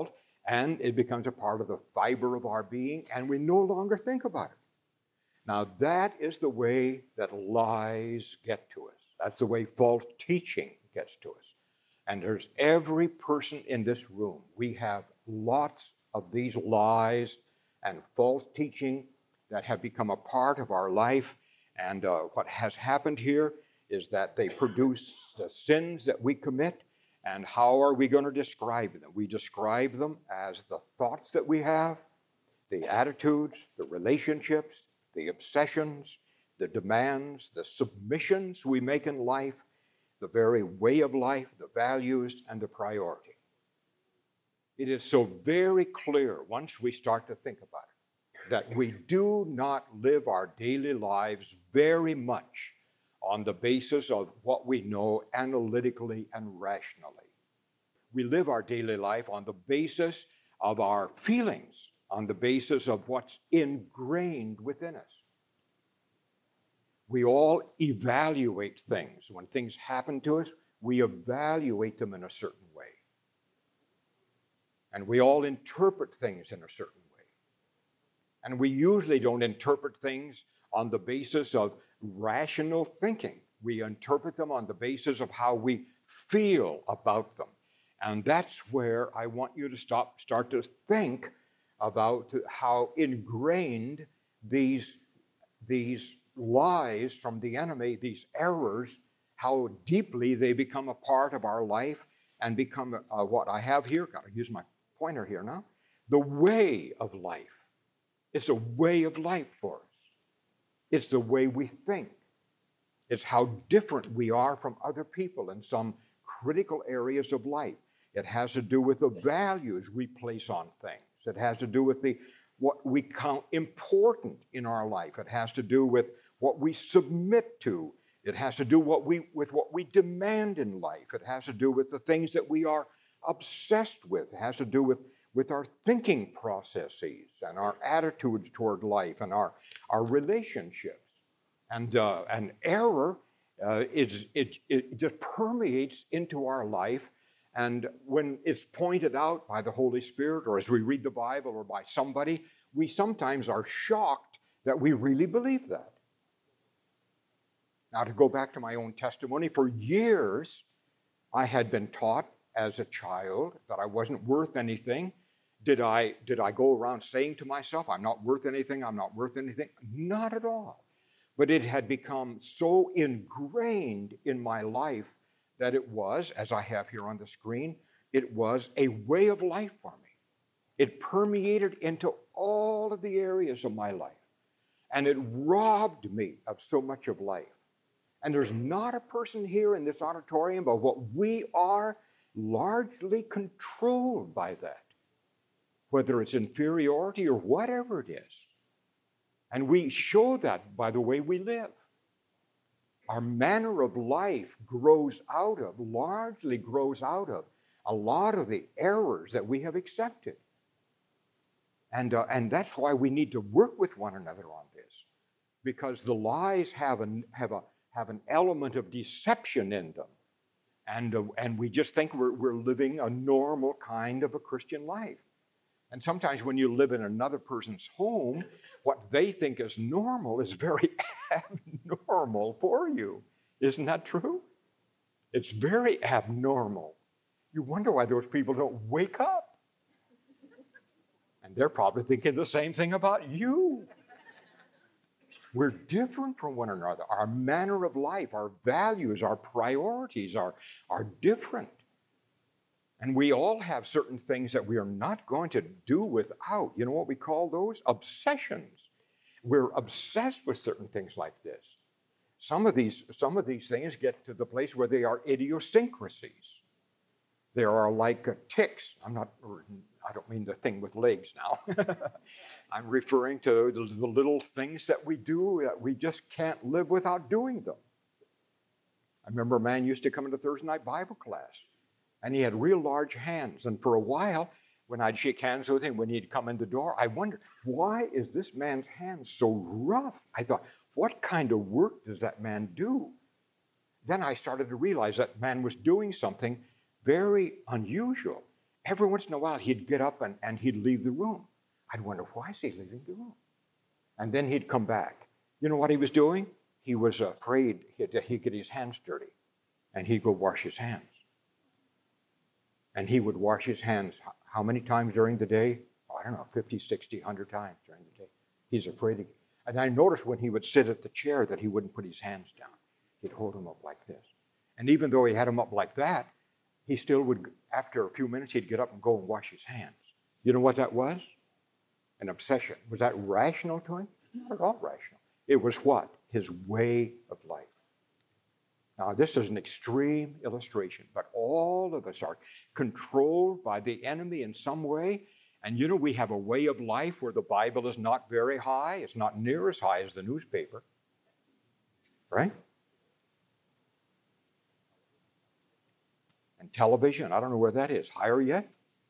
and it becomes a part of the fiber of our being, and we no longer think about it. Now, that is the way that lies get to us. That's the way false teaching gets to us. And there's every person in this room. We have lots of these lies and false teaching that have become a part of our life. And uh, what has happened here is that they produce the sins that we commit. And how are we going to describe them? We describe them as the thoughts that we have, the attitudes, the relationships, the obsessions, the demands, the submissions we make in life, the very way of life, the values, and the priority. It is so very clear once we start to think about it that we do not live our daily lives very much on the basis of what we know analytically and rationally. We live our daily life on the basis of our feelings, on the basis of what's ingrained within us. We all evaluate things. When things happen to us, we evaluate them in a certain way. And we all interpret things in a certain way. And we usually don't interpret things on the basis of rational thinking. We interpret them on the basis of how we feel about them. And that's where I want you to stop, start to think about how ingrained these, these lies from the enemy, these errors, how deeply they become a part of our life and become uh, what I have here. Got to use my pointer here now. The way of life. It's a way of life for us. It's the way we think. It's how different we are from other people in some critical areas of life. It has to do with the values we place on things. It has to do with the what we count important in our life. It has to do with what we submit to. It has to do what we, with what we demand in life. It has to do with the things that we are obsessed with. It has to do with, with our thinking processes and our attitudes toward life and our, our relationships. And, uh, and error, uh, is, it, it just permeates into our life. And when it's pointed out by the Holy Spirit, or as we read the Bible, or by somebody, we sometimes are shocked that we really believe that. Now, to go back to my own testimony, for years I had been taught as a child that I wasn't worth anything. Did I, did I go around saying to myself, I'm not worth anything, I'm not worth anything? Not at all. But it had become so ingrained in my life that it was, as I have here on the screen, it was a way of life for me. It permeated into all of the areas of my life. And it robbed me of so much of life. And there's not a person here in this auditorium, but what we are largely controlled by that, whether it's inferiority or whatever it is. And we show that by the way we live. Our manner of life grows out of, largely grows out of, a lot of the errors that we have accepted. And, uh, and that's why we need to work with one another on this, because the lies have, an, have, a, have an element of deception in them. And, uh, and we just think we're, we're living a normal kind of a Christian life. And sometimes when you live in another person's home, what they think is normal is very abnormal for you. Isn't that true? It's very abnormal. You wonder why those people don't wake up. And they're probably thinking the same thing about you. We're different from one another. Our manner of life, our values, our priorities are, are different. And we all have certain things that we are not going to do without. You know what we call those? Obsessions. We're obsessed with certain things like this. Some of these, some of these things get to the place where they are idiosyncrasies. They are like uh, tics. I'm not, I don't mean the thing with legs now. I'm referring to the, the little things that we do that we just can't live without doing them. I remember a man used to come into Thursday night Bible class. And he had real large hands. And for a while, when I'd shake hands with him, when he'd come in the door, I wondered, why is this man's hands so rough? I thought, what kind of work does that man do? Then I started to realize that man was doing something very unusual. every once in a while he'd get up and, and he'd leave the room. I'd wonder, why is he leaving the room? And then he'd come back. You know what he was doing? He was afraid that he'd get his hands dirty. And he'd go wash his hands. And he would wash his hands how many times during the day? Oh, I don't know, fifty, sixty, one hundred times during the day. He's afraid of. And I noticed when he would sit at the chair that he wouldn't put his hands down. He'd hold them up like this. And even though he had them up like that, he still would, after a few minutes, he'd get up and go and wash his hands. You know what that was? An obsession. Was that rational to him? Not at all rational. It was what? His way of life. Now, this is an extreme illustration, but all of us are controlled by the enemy in some way. And you know, we have a way of life where the Bible is not very high. It's not near as high as the newspaper. Right? And television, I don't know where that is. Higher yet?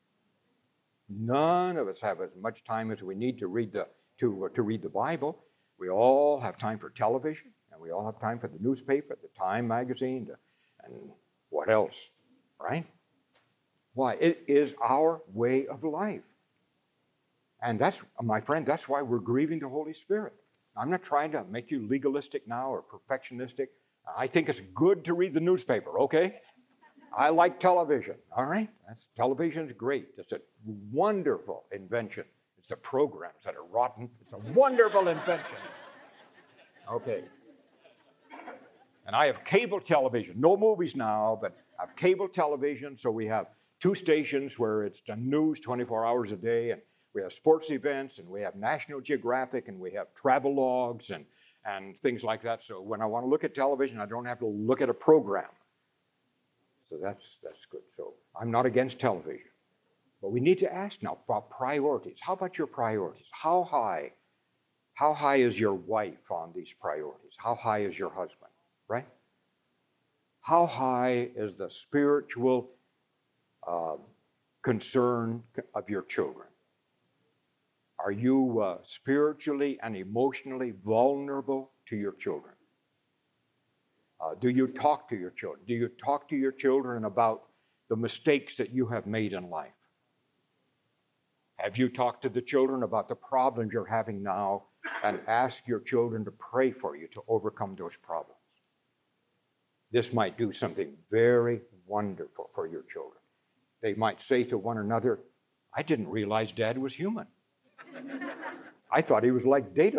None of us have as much time as we need to read the, to, uh, to read the Bible. We all have time for television. And we all have time for the newspaper, the Time magazine, the, and what else, right? Why? It is our way of life. And that's, my friend, that's why we're grieving the Holy Spirit. I'm not trying to make you legalistic now or perfectionistic. I think it's good to read the newspaper, okay? I like television, all right? That's, television's great. It's a wonderful invention. It's the programs that are rotten. It's a wonderful invention. Okay. And I have cable television, no movies now, but I have cable television, so we have two stations where it's the news twenty-four hours a day, and we have sports events, and we have National Geographic, and we have travel logs, and, and things like that. So when I want to look at television, I don't have to look at a program. So that's, that's good. So I'm not against television. But we need to ask now about priorities. How about your priorities? How high, how high is your wife on these priorities? How high is your husband? Right? How high is the spiritual uh, concern of your children? Are you uh, spiritually and emotionally vulnerable to your children? Uh, do you talk to your children? Do you talk to your children about the mistakes that you have made in life? Have you talked to the children about the problems you're having now and ask your children to pray for you to overcome those problems? This might do something very wonderful for your children. They might say to one another, I didn't realize Dad was human. I thought he was like Data.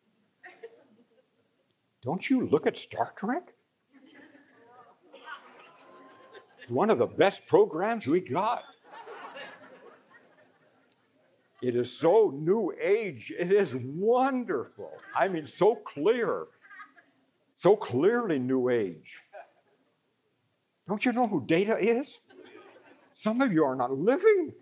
Don't you look at Star Trek? It's one of the best programs we got. It is so new age. It is wonderful. I mean, so clear. So clearly new age. Don't you know who Data is? Some of you are not living.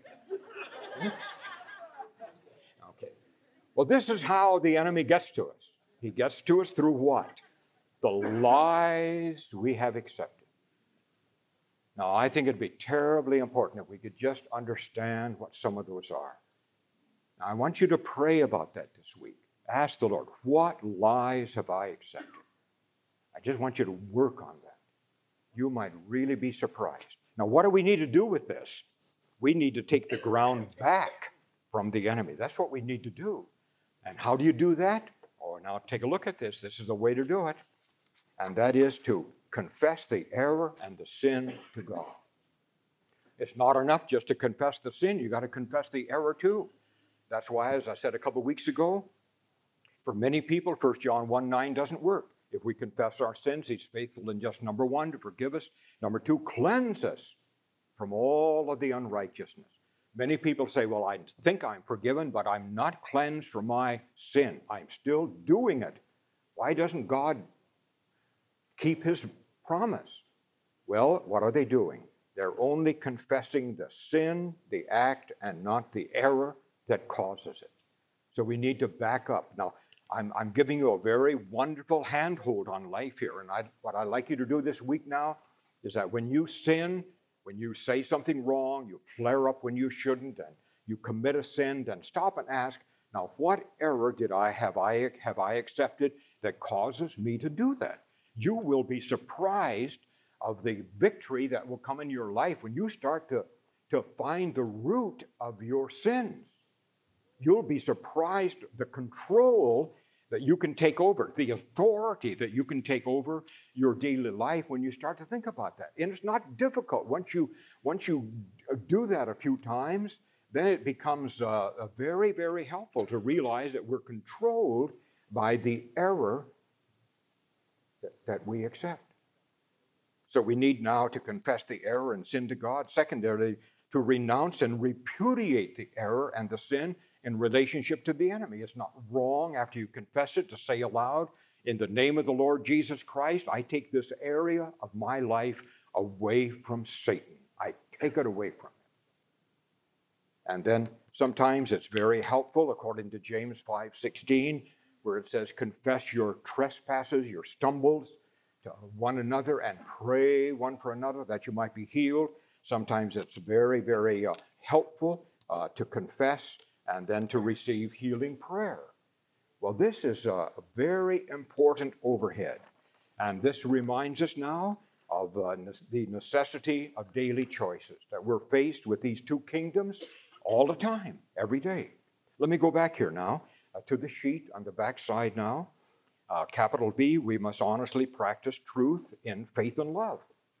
Okay. Well, this is how the enemy gets to us. He gets to us through what? The lies we have accepted. Now, I think it'd be terribly important if we could just understand what some of those are. Now, I want you to pray about that this week. Ask the Lord, what lies have I accepted? I just want you to work on that. You might really be surprised. Now, what do we need to do with this? We need to take the ground back from the enemy. That's what we need to do. And how do you do that? Oh, now take a look at this. This is the way to do it. And that is to confess the error and the sin to God. It's not enough just to confess the sin. You got to confess the error too. That's why, as I said a couple of weeks ago, for many people, First John one nine doesn't work. If we confess our sins, he's faithful and just, number one, to forgive us. Number two, cleanse us from all of the unrighteousness. Many people say, well, I think I'm forgiven, but I'm not cleansed from my sin. I'm still doing it. Why doesn't God keep his promise? Well, what are they doing? They're only confessing the sin, the act, and not the error that causes it. So we need to back up. Now, I'm, I'm giving you a very wonderful handhold on life here. And I, what I'd like you to do this week now is that when you sin, when you say something wrong, you flare up when you shouldn't, and you commit a sin, then stop and ask, now what error did I have I have I accepted that causes me to do that? You will be surprised of the victory that will come in your life when you start to to find the root of your sins. You'll be surprised the control that you can take over, the authority that you can take over your daily life when you start to think about that. And it's not difficult. Once you, once you do that a few times, then it becomes uh, very, very helpful to realize that we're controlled by the error that, that we accept. So we need now to confess the error and sin to God. Secondarily, to renounce and repudiate the error and the sin in relationship to the enemy. It's not wrong after you confess it to say aloud, in the name of the Lord Jesus Christ, I take this area of my life away from Satan. I take it away from him. And then sometimes it's very helpful, according to James five sixteen, where it says, confess your trespasses, your stumbles to one another and pray one for another that you might be healed. Sometimes it's very, very uh, helpful uh, to confess and then to receive healing prayer. Well, this is a very important overhead. And this reminds us now of uh, the necessity of daily choices, that we're faced with these two kingdoms all the time, every day. Let me go back here now uh, to the sheet on the back side now. Uh, capital B, we must honestly practice truth in faith and love.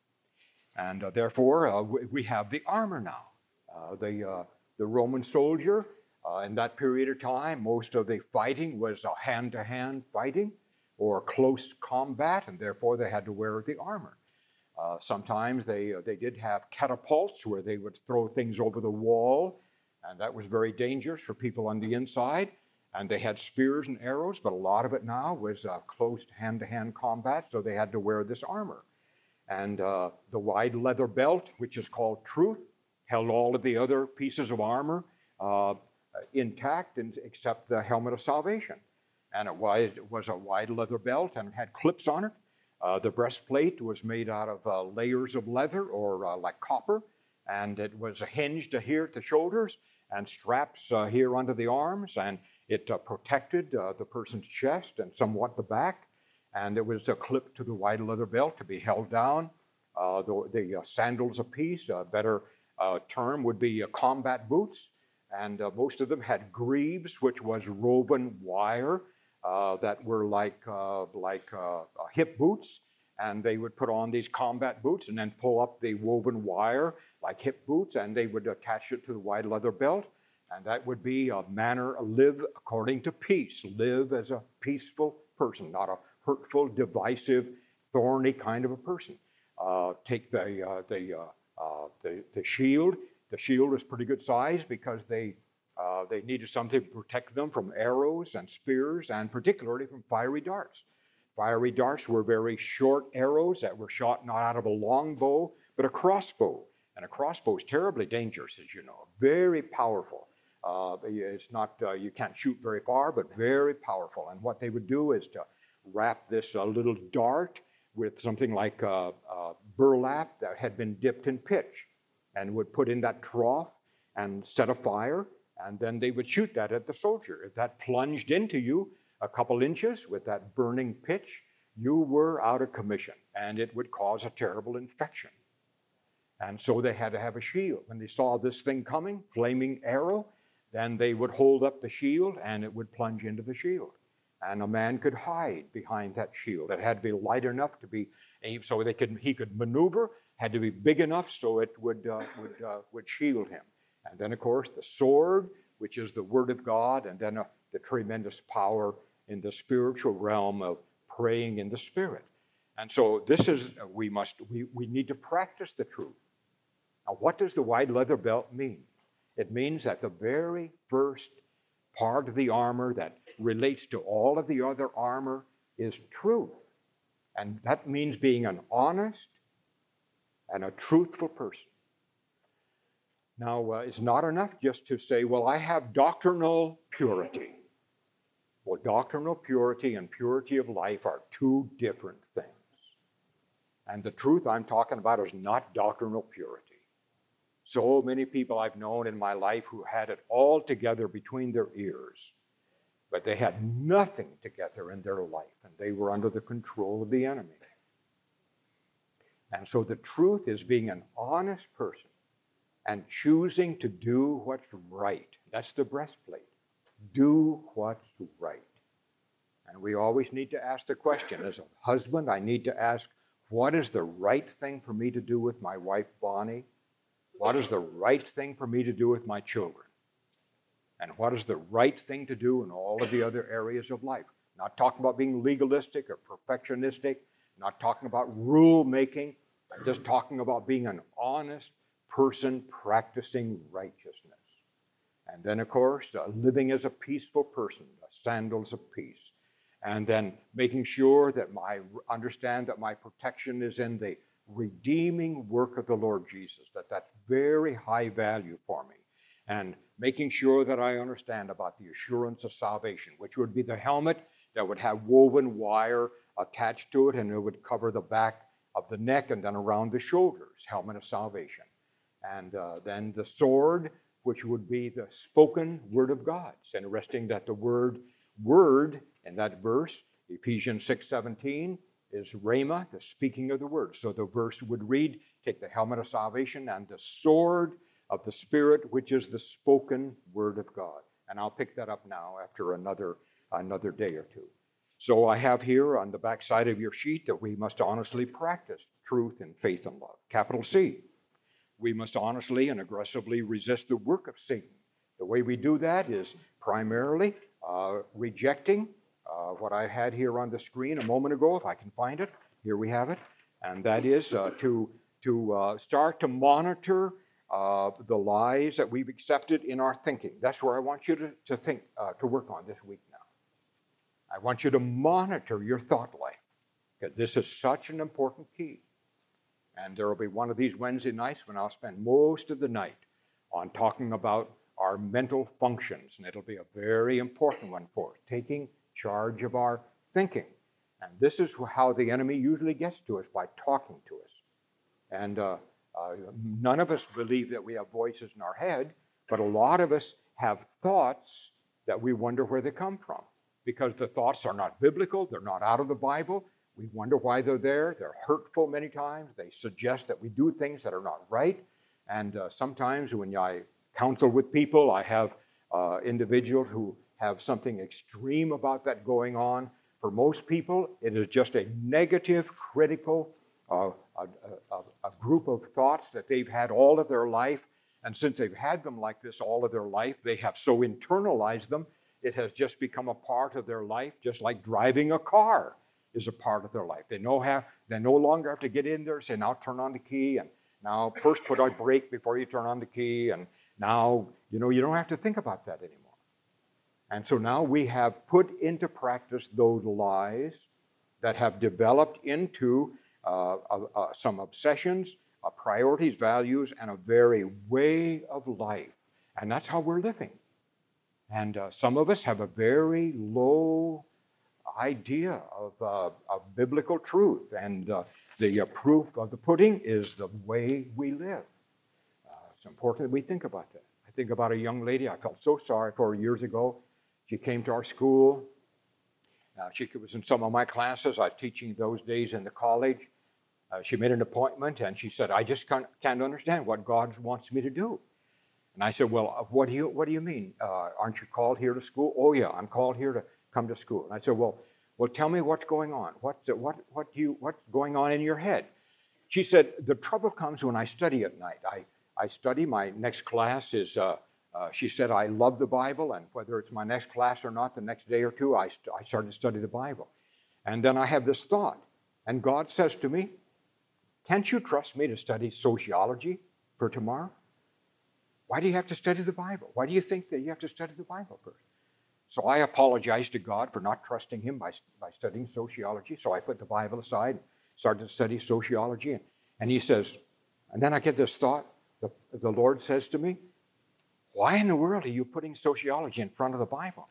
And uh, therefore, uh, we, we have the armor now. Uh, the, uh, the Roman soldier, uh, in that period of time, most of the fighting was uh, hand-to-hand fighting or close combat, and therefore they had to wear the armor. Uh, sometimes they, uh, they did have catapults where they would throw things over the wall, and that was very dangerous for people on the inside. And they had spears and arrows, but a lot of it now was uh, close hand-to-hand combat, so they had to wear this armor. And uh, the wide leather belt, which is called truth, held all of the other pieces of armor uh, intact, and, except the helmet of salvation. And it was, it was a wide leather belt and it had clips on it. Uh, the breastplate was made out of uh, layers of leather or uh, like copper, and it was hinged here at the shoulders and straps uh, here under the arms, and it uh, protected uh, the person's chest and somewhat the back. And it was a clip to the wide leather belt to be held down. Uh, the the uh, sandals apiece, a better uh, term would be uh, combat boots. And uh, most of them had greaves, which was woven wire uh, that were like, uh, like uh, hip boots. And they would put on these combat boots and then pull up the woven wire like hip boots, and they would attach it to the wide leather belt. And that would be a manner, live according to peace. Live as a peaceful person, not a hurtful, divisive, thorny kind of a person. Uh, take the, uh, the, uh, uh, the, the shield. The shield was pretty good size because they, uh, they needed something to protect them from arrows and spears, and particularly from fiery darts. Fiery darts were very short arrows that were shot not out of a long bow, but a crossbow. And a crossbow is terribly dangerous, as you know, very powerful. Uh, it's not, uh, you can't shoot very far, but very powerful. And what they would do is to wrap this uh, little dart with something like uh, uh, burlap that had been dipped in pitch, and would put in that trough and set a fire, and then they would shoot that at the soldier. If that plunged into you a couple inches with that burning pitch, you were out of commission, and it would cause a terrible infection. And so they had to have a shield. When they saw this thing coming, flaming arrow, then they would hold up the shield and it would plunge into the shield. And a man could hide behind that shield. It had to be light enough to be, so they could, he could maneuver, had to be big enough so it would, uh, would, uh, would shield him. And then, of course, the sword, which is the Word of God, and then uh, the tremendous power in the spiritual realm of praying in the Spirit. And so this is, uh, we must, we, we need to practice the truth. Now, what does the wide leather belt mean? It means that the very first part of the armor that relates to all of the other armor is truth. And that means being an honest and a truthful person. Now, uh, it's not enough just to say, well, I have doctrinal purity. Well, doctrinal purity and purity of life are two different things. And the truth I'm talking about is not doctrinal purity. So many people I've known in my life who had it all together between their ears, but they had nothing together in their life, and they were under the control of the enemy. And so the truth is being an honest person and choosing to do what's right. That's the breastplate. Do what's right. And we always need to ask the question, as a husband, I need to ask, what is the right thing for me to do with my wife, Bonnie? What is the right thing for me to do with my children? And what is the right thing to do in all of the other areas of life? Not talking about being legalistic or perfectionistic, not talking about rule making, I'm just talking about being an honest person practicing righteousness. And then, of course, uh, living as a peaceful person, the sandals of peace. And then making sure that my, understand that my protection is in the redeeming work of the Lord Jesus, that that's very high value for me. And making sure that I understand about the assurance of salvation, which would be the helmet that would have woven wire attached to it, and it would cover the back of the neck and then around the shoulders, helmet of salvation. And uh, then the sword, which would be the spoken word of God. It's interesting that the word word in that verse, Ephesians six seventeen, is rhema, the speaking of the word. So the verse would read, take the helmet of salvation and the sword of the Spirit, which is the spoken word of God. And I'll pick that up now after another, another day or two. So I have here on the back side of your sheet that we must honestly practice truth and faith and love. Capital C. We must honestly and aggressively resist the work of Satan. The way we do that is primarily uh, rejecting uh, what I had here on the screen a moment ago, if I can find it. Here we have it. And that is uh, to, to uh, start to monitor uh, the lies that we've accepted in our thinking. That's where I want you to, to think, uh, to work on this week now. I want you to monitor your thought life, because this is such an important key. And there will be one of these Wednesday nights when I'll spend most of the night on talking about our mental functions, and it'll be a very important one for us, taking charge of our thinking. And this is how the enemy usually gets to us, by talking to us. And uh, uh, none of us believe that we have voices in our head, but a lot of us have thoughts that we wonder where they come from, because the thoughts are not biblical, they're not out of the Bible. We wonder why they're there. They're hurtful many times. They suggest that we do things that are not right. And uh, sometimes when I counsel with people, I have uh, individuals who have something extreme about that going on. For most people, it is just a negative, critical, uh, a, a, a group of thoughts that they've had all of their life. And since they've had them like this all of their life, they have so internalized them, it has just become a part of their life, just like driving a car is a part of their life. They know how, they no longer have to get in there and say, now turn on the key, and now first put on brake before you turn on the key, and now, you know, you don't have to think about that anymore. And so now we have put into practice those lies that have developed into uh, uh, uh, some obsessions, uh, priorities, values, and a very way of life. And that's how we're living. And uh, some of us have a very low idea of, uh, of biblical truth, and uh, the uh, proof of the pudding is the way we live. Uh, it's important that we think about that. I think about a young lady I felt so sorry for years ago. She came to our school. Uh, she was in some of my classes. I was teaching those days in the college. Uh, she made an appointment, and she said, I just can't, can't understand what God wants me to do. And I said, well, what do you, what do you mean? Uh, aren't you called here to school? Oh, yeah, I'm called here to come to school. And I said, well, well, tell me what's going on. What, what, what do you, what's going on in your head? She said, the trouble comes when I study at night. I, I study. My next class is, uh, uh, she said, I love the Bible, and whether it's my next class or not, the next day or two, I, st- I started to study the Bible. And then I have this thought, and God says to me, can't you trust me to study sociology for tomorrow? Why do you have to study the Bible? Why do you think that you have to study the Bible first? So I apologized to God for not trusting him by, by studying sociology. So I put the Bible aside, started to study sociology. And, and he says, and then I get this thought, the, the Lord says to me, why in the world are you putting sociology in front of the Bible?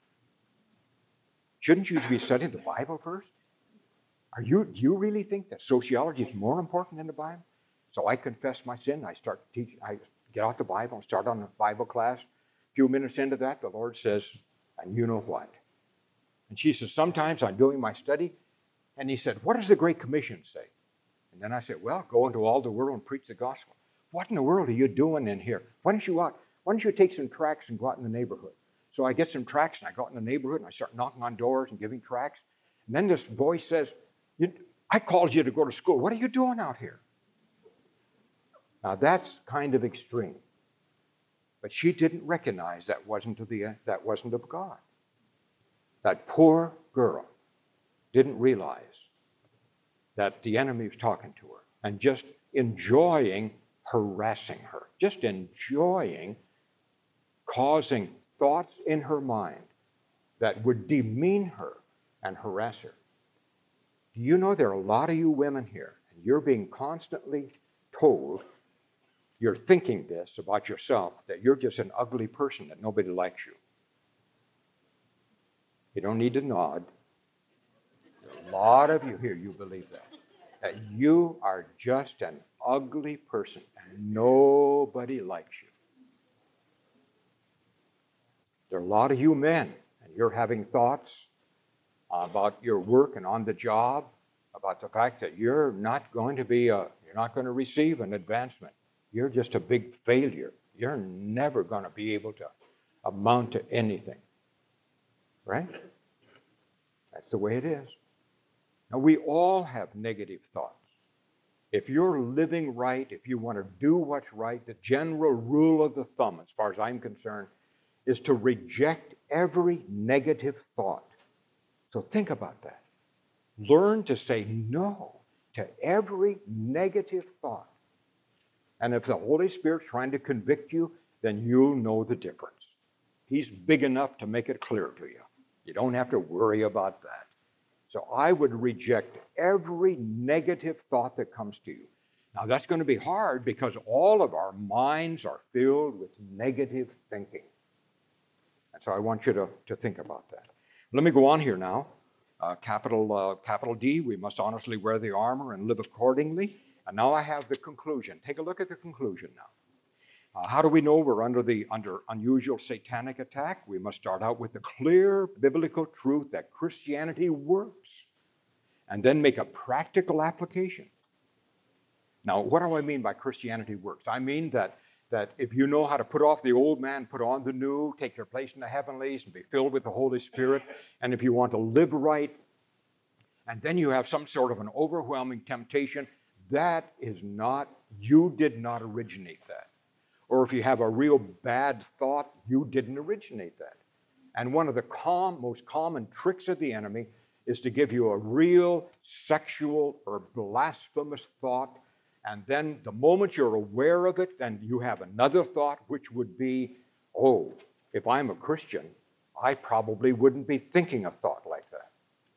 Shouldn't you be studying the Bible first? Are you, do you really think that sociology is more important than the Bible? So I confess my sin. I start to teach. I get out the Bible and start on a Bible class. A few minutes into that, the Lord says, and you know what? And she says, sometimes I'm doing my study, and he said, what does the Great Commission say? And then I said, well, go into all the world and preach the gospel. what in the world are you doing in here? Why don't you out, why don't you take some tracts and go out in the neighborhood? So I get some tracts and I go out in the neighborhood and I start knocking on doors and giving tracts. And then this voice says, you, I called you to go to school. What are you doing out here? Now that's kind of extreme. But she didn't recognize that wasn't of the that wasn't of God. That poor girl didn't realize that the enemy was talking to her and just enjoying harassing her, just enjoying causing thoughts in her mind that would demean her and harass her. Do you know there are a lot of you women here, and you're being constantly told, you're thinking this about yourself, that you're just an ugly person, that nobody likes you. You don't need to nod. There are a lot of you here, you believe that. That you are just an ugly person and nobody likes you. There are a lot of you men, and you're having thoughts about your work and on the job, about the fact that you're not going to be a, you're not going to receive an advancement. You're just a big failure. You're never going to be able to amount to anything. Right? That's the way it is. Now, we all have negative thoughts. If you're living right, if you want to do what's right, the general rule of the thumb, as far as I'm concerned, is to reject every negative thought. So think about that. Learn to say no to every negative thought. And if the Holy Spirit's trying to convict you, then you'll know the difference. He's big enough to make it clear to you. You don't have to worry about that. So I would reject every negative thought that comes to you. Now that's going to be hard because all of our minds are filled with negative thinking. And so I want you to, to think about that. Let me go on here now. Uh, capital, uh, capital D, we must honestly wear the armor and live accordingly. And now I have the conclusion. Take a look at the conclusion now. Uh, how do we know we're under the under unusual satanic attack? We must start out with the clear biblical truth that Christianity works, and then make a practical application. Now, what do I mean by Christianity works? I mean that, that if you know how to put off the old man, put on the new, take your place in the heavenlies, and be filled with the Holy Spirit, and if you want to live right, and then you have some sort of an overwhelming temptation, that is not, you did not originate that. Or if you have a real bad thought, you didn't originate that. And one of the com- most common tricks of the enemy is to give you a real sexual or blasphemous thought, and then the moment you're aware of it, then you have another thought, which would be, oh, if I'm a Christian, I probably wouldn't be thinking a thought like that.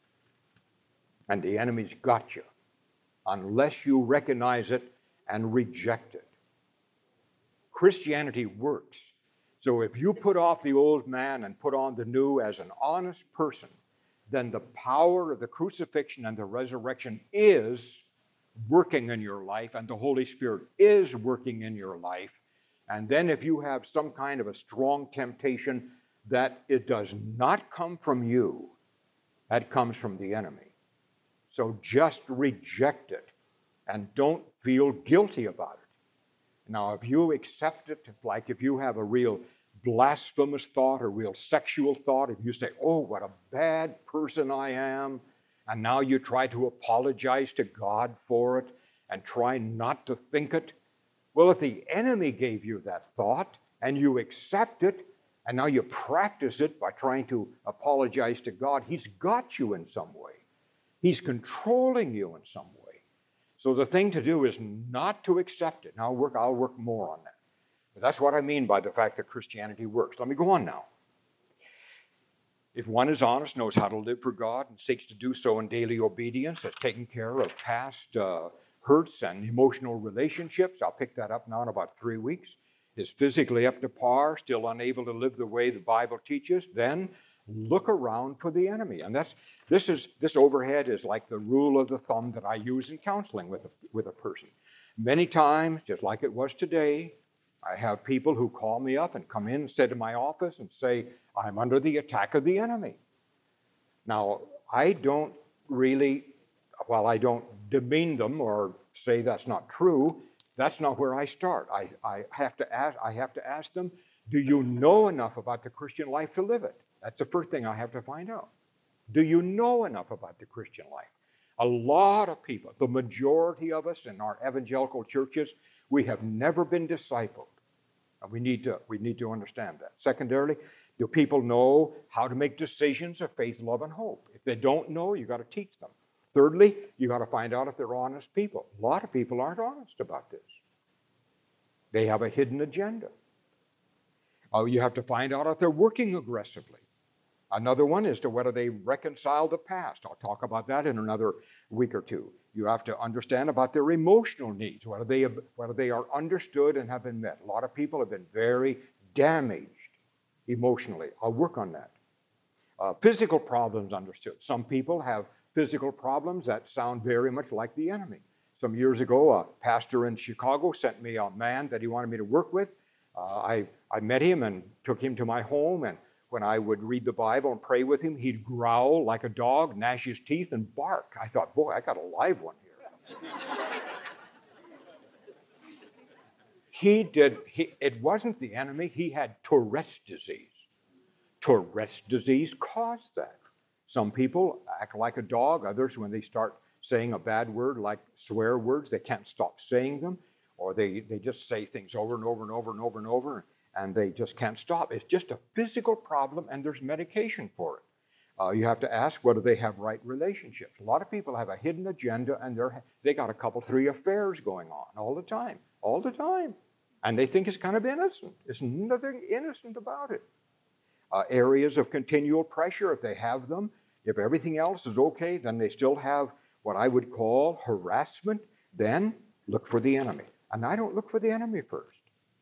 And the enemy's got you, unless you recognize it and reject it. Christianity works. So if you put off the old man and put on the new as an honest person, then the power of the crucifixion and the resurrection is working in your life, and the Holy Spirit is working in your life. And then if you have some kind of a strong temptation that it does not come from you, that comes from the enemy. So just reject it and don't feel guilty about it. Now, if you accept it, like if you have a real blasphemous thought, a real sexual thought, if you say, oh, what a bad person I am, and now you try to apologize to God for it and try not to think it, well, if the enemy gave you that thought and you accept it, and now you practice it by trying to apologize to God, he's got you in some way. He's controlling you in some way. So the thing to do is not to accept it. Now I'll work, I'll work more on that. But that's what I mean by the fact that Christianity works. Let me go on now. If one is honest, knows how to live for God, and seeks to do so in daily obedience, has taken care of past uh, hurts and emotional relationships, I'll pick that up now in about three weeks, is physically up to par, still unable to live the way the Bible teaches, then look around for the enemy. And that's this is this overhead is like the rule of the thumb that I use in counseling with a, with a person. Many times, just like it was today, I have people who call me up and come in and sit in my office and say, I'm under the attack of the enemy. Now, I don't really, while I don't demean them or say that's not true, That's not where I start. I, I have to ask, I have to ask them, do you know enough about the Christian life to live it? That's the first thing I have to find out. Do you know enough about the Christian life? A lot of people, the majority of us in our evangelical churches, we have never been discipled. And we need to, we need to understand that. Secondarily, do people know how to make decisions of faith, love, and hope? If they don't know, you've got to teach them. Thirdly, you've got to find out if they're honest people. A lot of people aren't honest about this. They have a hidden agenda. Oh, you have to find out if they're working aggressively. Another one is to whether they reconcile the past. I'll talk about that in another week or two. You have to understand about their emotional needs, whether they, have, whether they are understood and have been met. A lot of people have been very damaged emotionally. I'll work on that. Uh, physical problems understood. Some people have physical problems that sound very much like the enemy. Some years ago, a pastor in Chicago sent me a man that he wanted me to work with. Uh, I, I met him and took him to my home, and when I would read the Bible and pray with him, he'd growl like a dog, gnash his teeth, and bark. I thought, boy, I got a live one here. he did, he, it wasn't the enemy. He had Tourette's disease. Tourette's disease caused that. Some people act like a dog. Others, when they start saying a bad word, like swear words, they can't stop saying them, or they, they just say things over and over and over and over and over, and they just can't stop. It's just a physical problem, and there's medication for it. Uh, you have to ask whether they have right relationships. A lot of people have a hidden agenda, and they're, they got a couple, three affairs going on all the time, all the time. And they think it's kind of innocent. There's nothing innocent about it. Uh, areas of continual pressure, if they have them, if everything else is okay, then they still have what I would call harassment, then look for the enemy. And I don't look for the enemy first.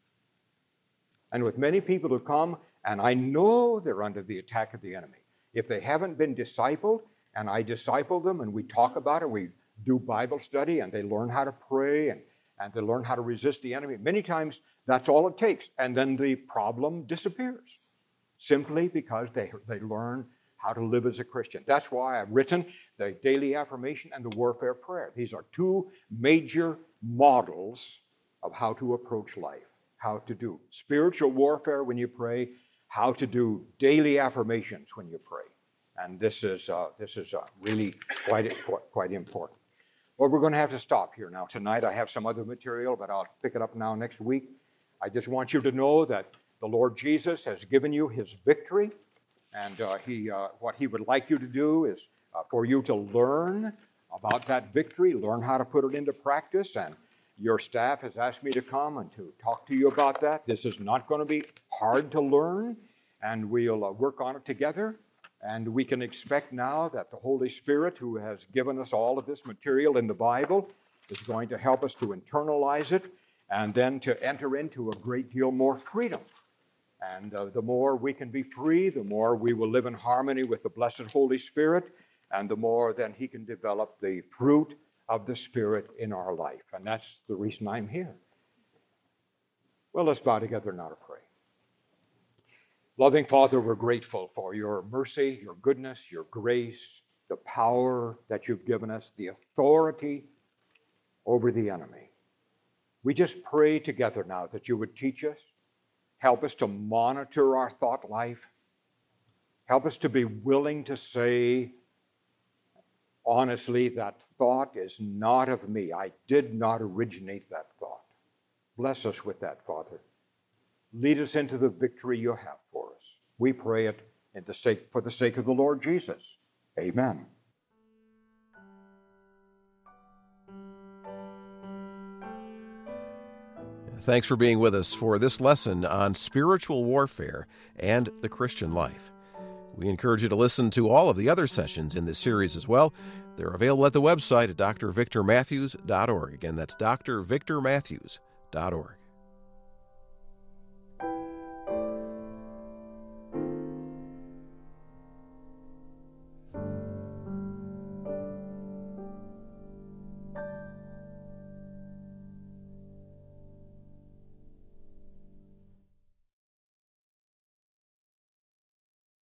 And with many people who come, and I know they're under the attack of the enemy, if they haven't been discipled, and I disciple them, and we talk about it, we do Bible study, and they learn how to pray, and, and they learn how to resist the enemy, many times that's all it takes. And then the problem disappears, simply because they, they learn how to live as a Christian. That's why I've written the Daily Affirmation and the Warfare Prayer. These are two major models of how to approach life, how to do spiritual warfare when you pray, how to do daily affirmations when you pray. And this is, uh, this is uh, really quite, quite important. Well, we're going to have to stop here now. Tonight I have some other material, but I'll pick it up now next week. I just want you to know that the Lord Jesus has given you his victory. And uh, he, uh, what he would like you to do is uh, for you to learn about that victory, learn how to put it into practice. And your staff has asked me to come and to talk to you about that. This is not going to be hard to learn, and we'll uh, work on it together. And we can expect now that the Holy Spirit, who has given us all of this material in the Bible, is going to help us to internalize it and then to enter into a great deal more freedom. And uh, the more we can be free, the more we will live in harmony with the blessed Holy Spirit, and the more then he can develop the fruit of the Spirit in our life. And that's the reason I'm here. Well, let's bow together now to pray. Loving Father, we're grateful for your mercy, your goodness, your grace, the power that you've given us, the authority over the enemy. We just pray together now that you would teach us. Help us to monitor our thought life. Help us to be willing to say, honestly, that thought is not of me. I did not originate that thought. Bless us with that, Father. Lead us into the victory you have for us. We pray it in the sake, for the sake of the Lord Jesus. Amen. Thanks for being with us for this lesson on spiritual warfare and the Christian life. We encourage you to listen to all of the other sessions in this series as well. They're available at the website at d r victor matthews dot org. Again, that's d r victor matthews dot org.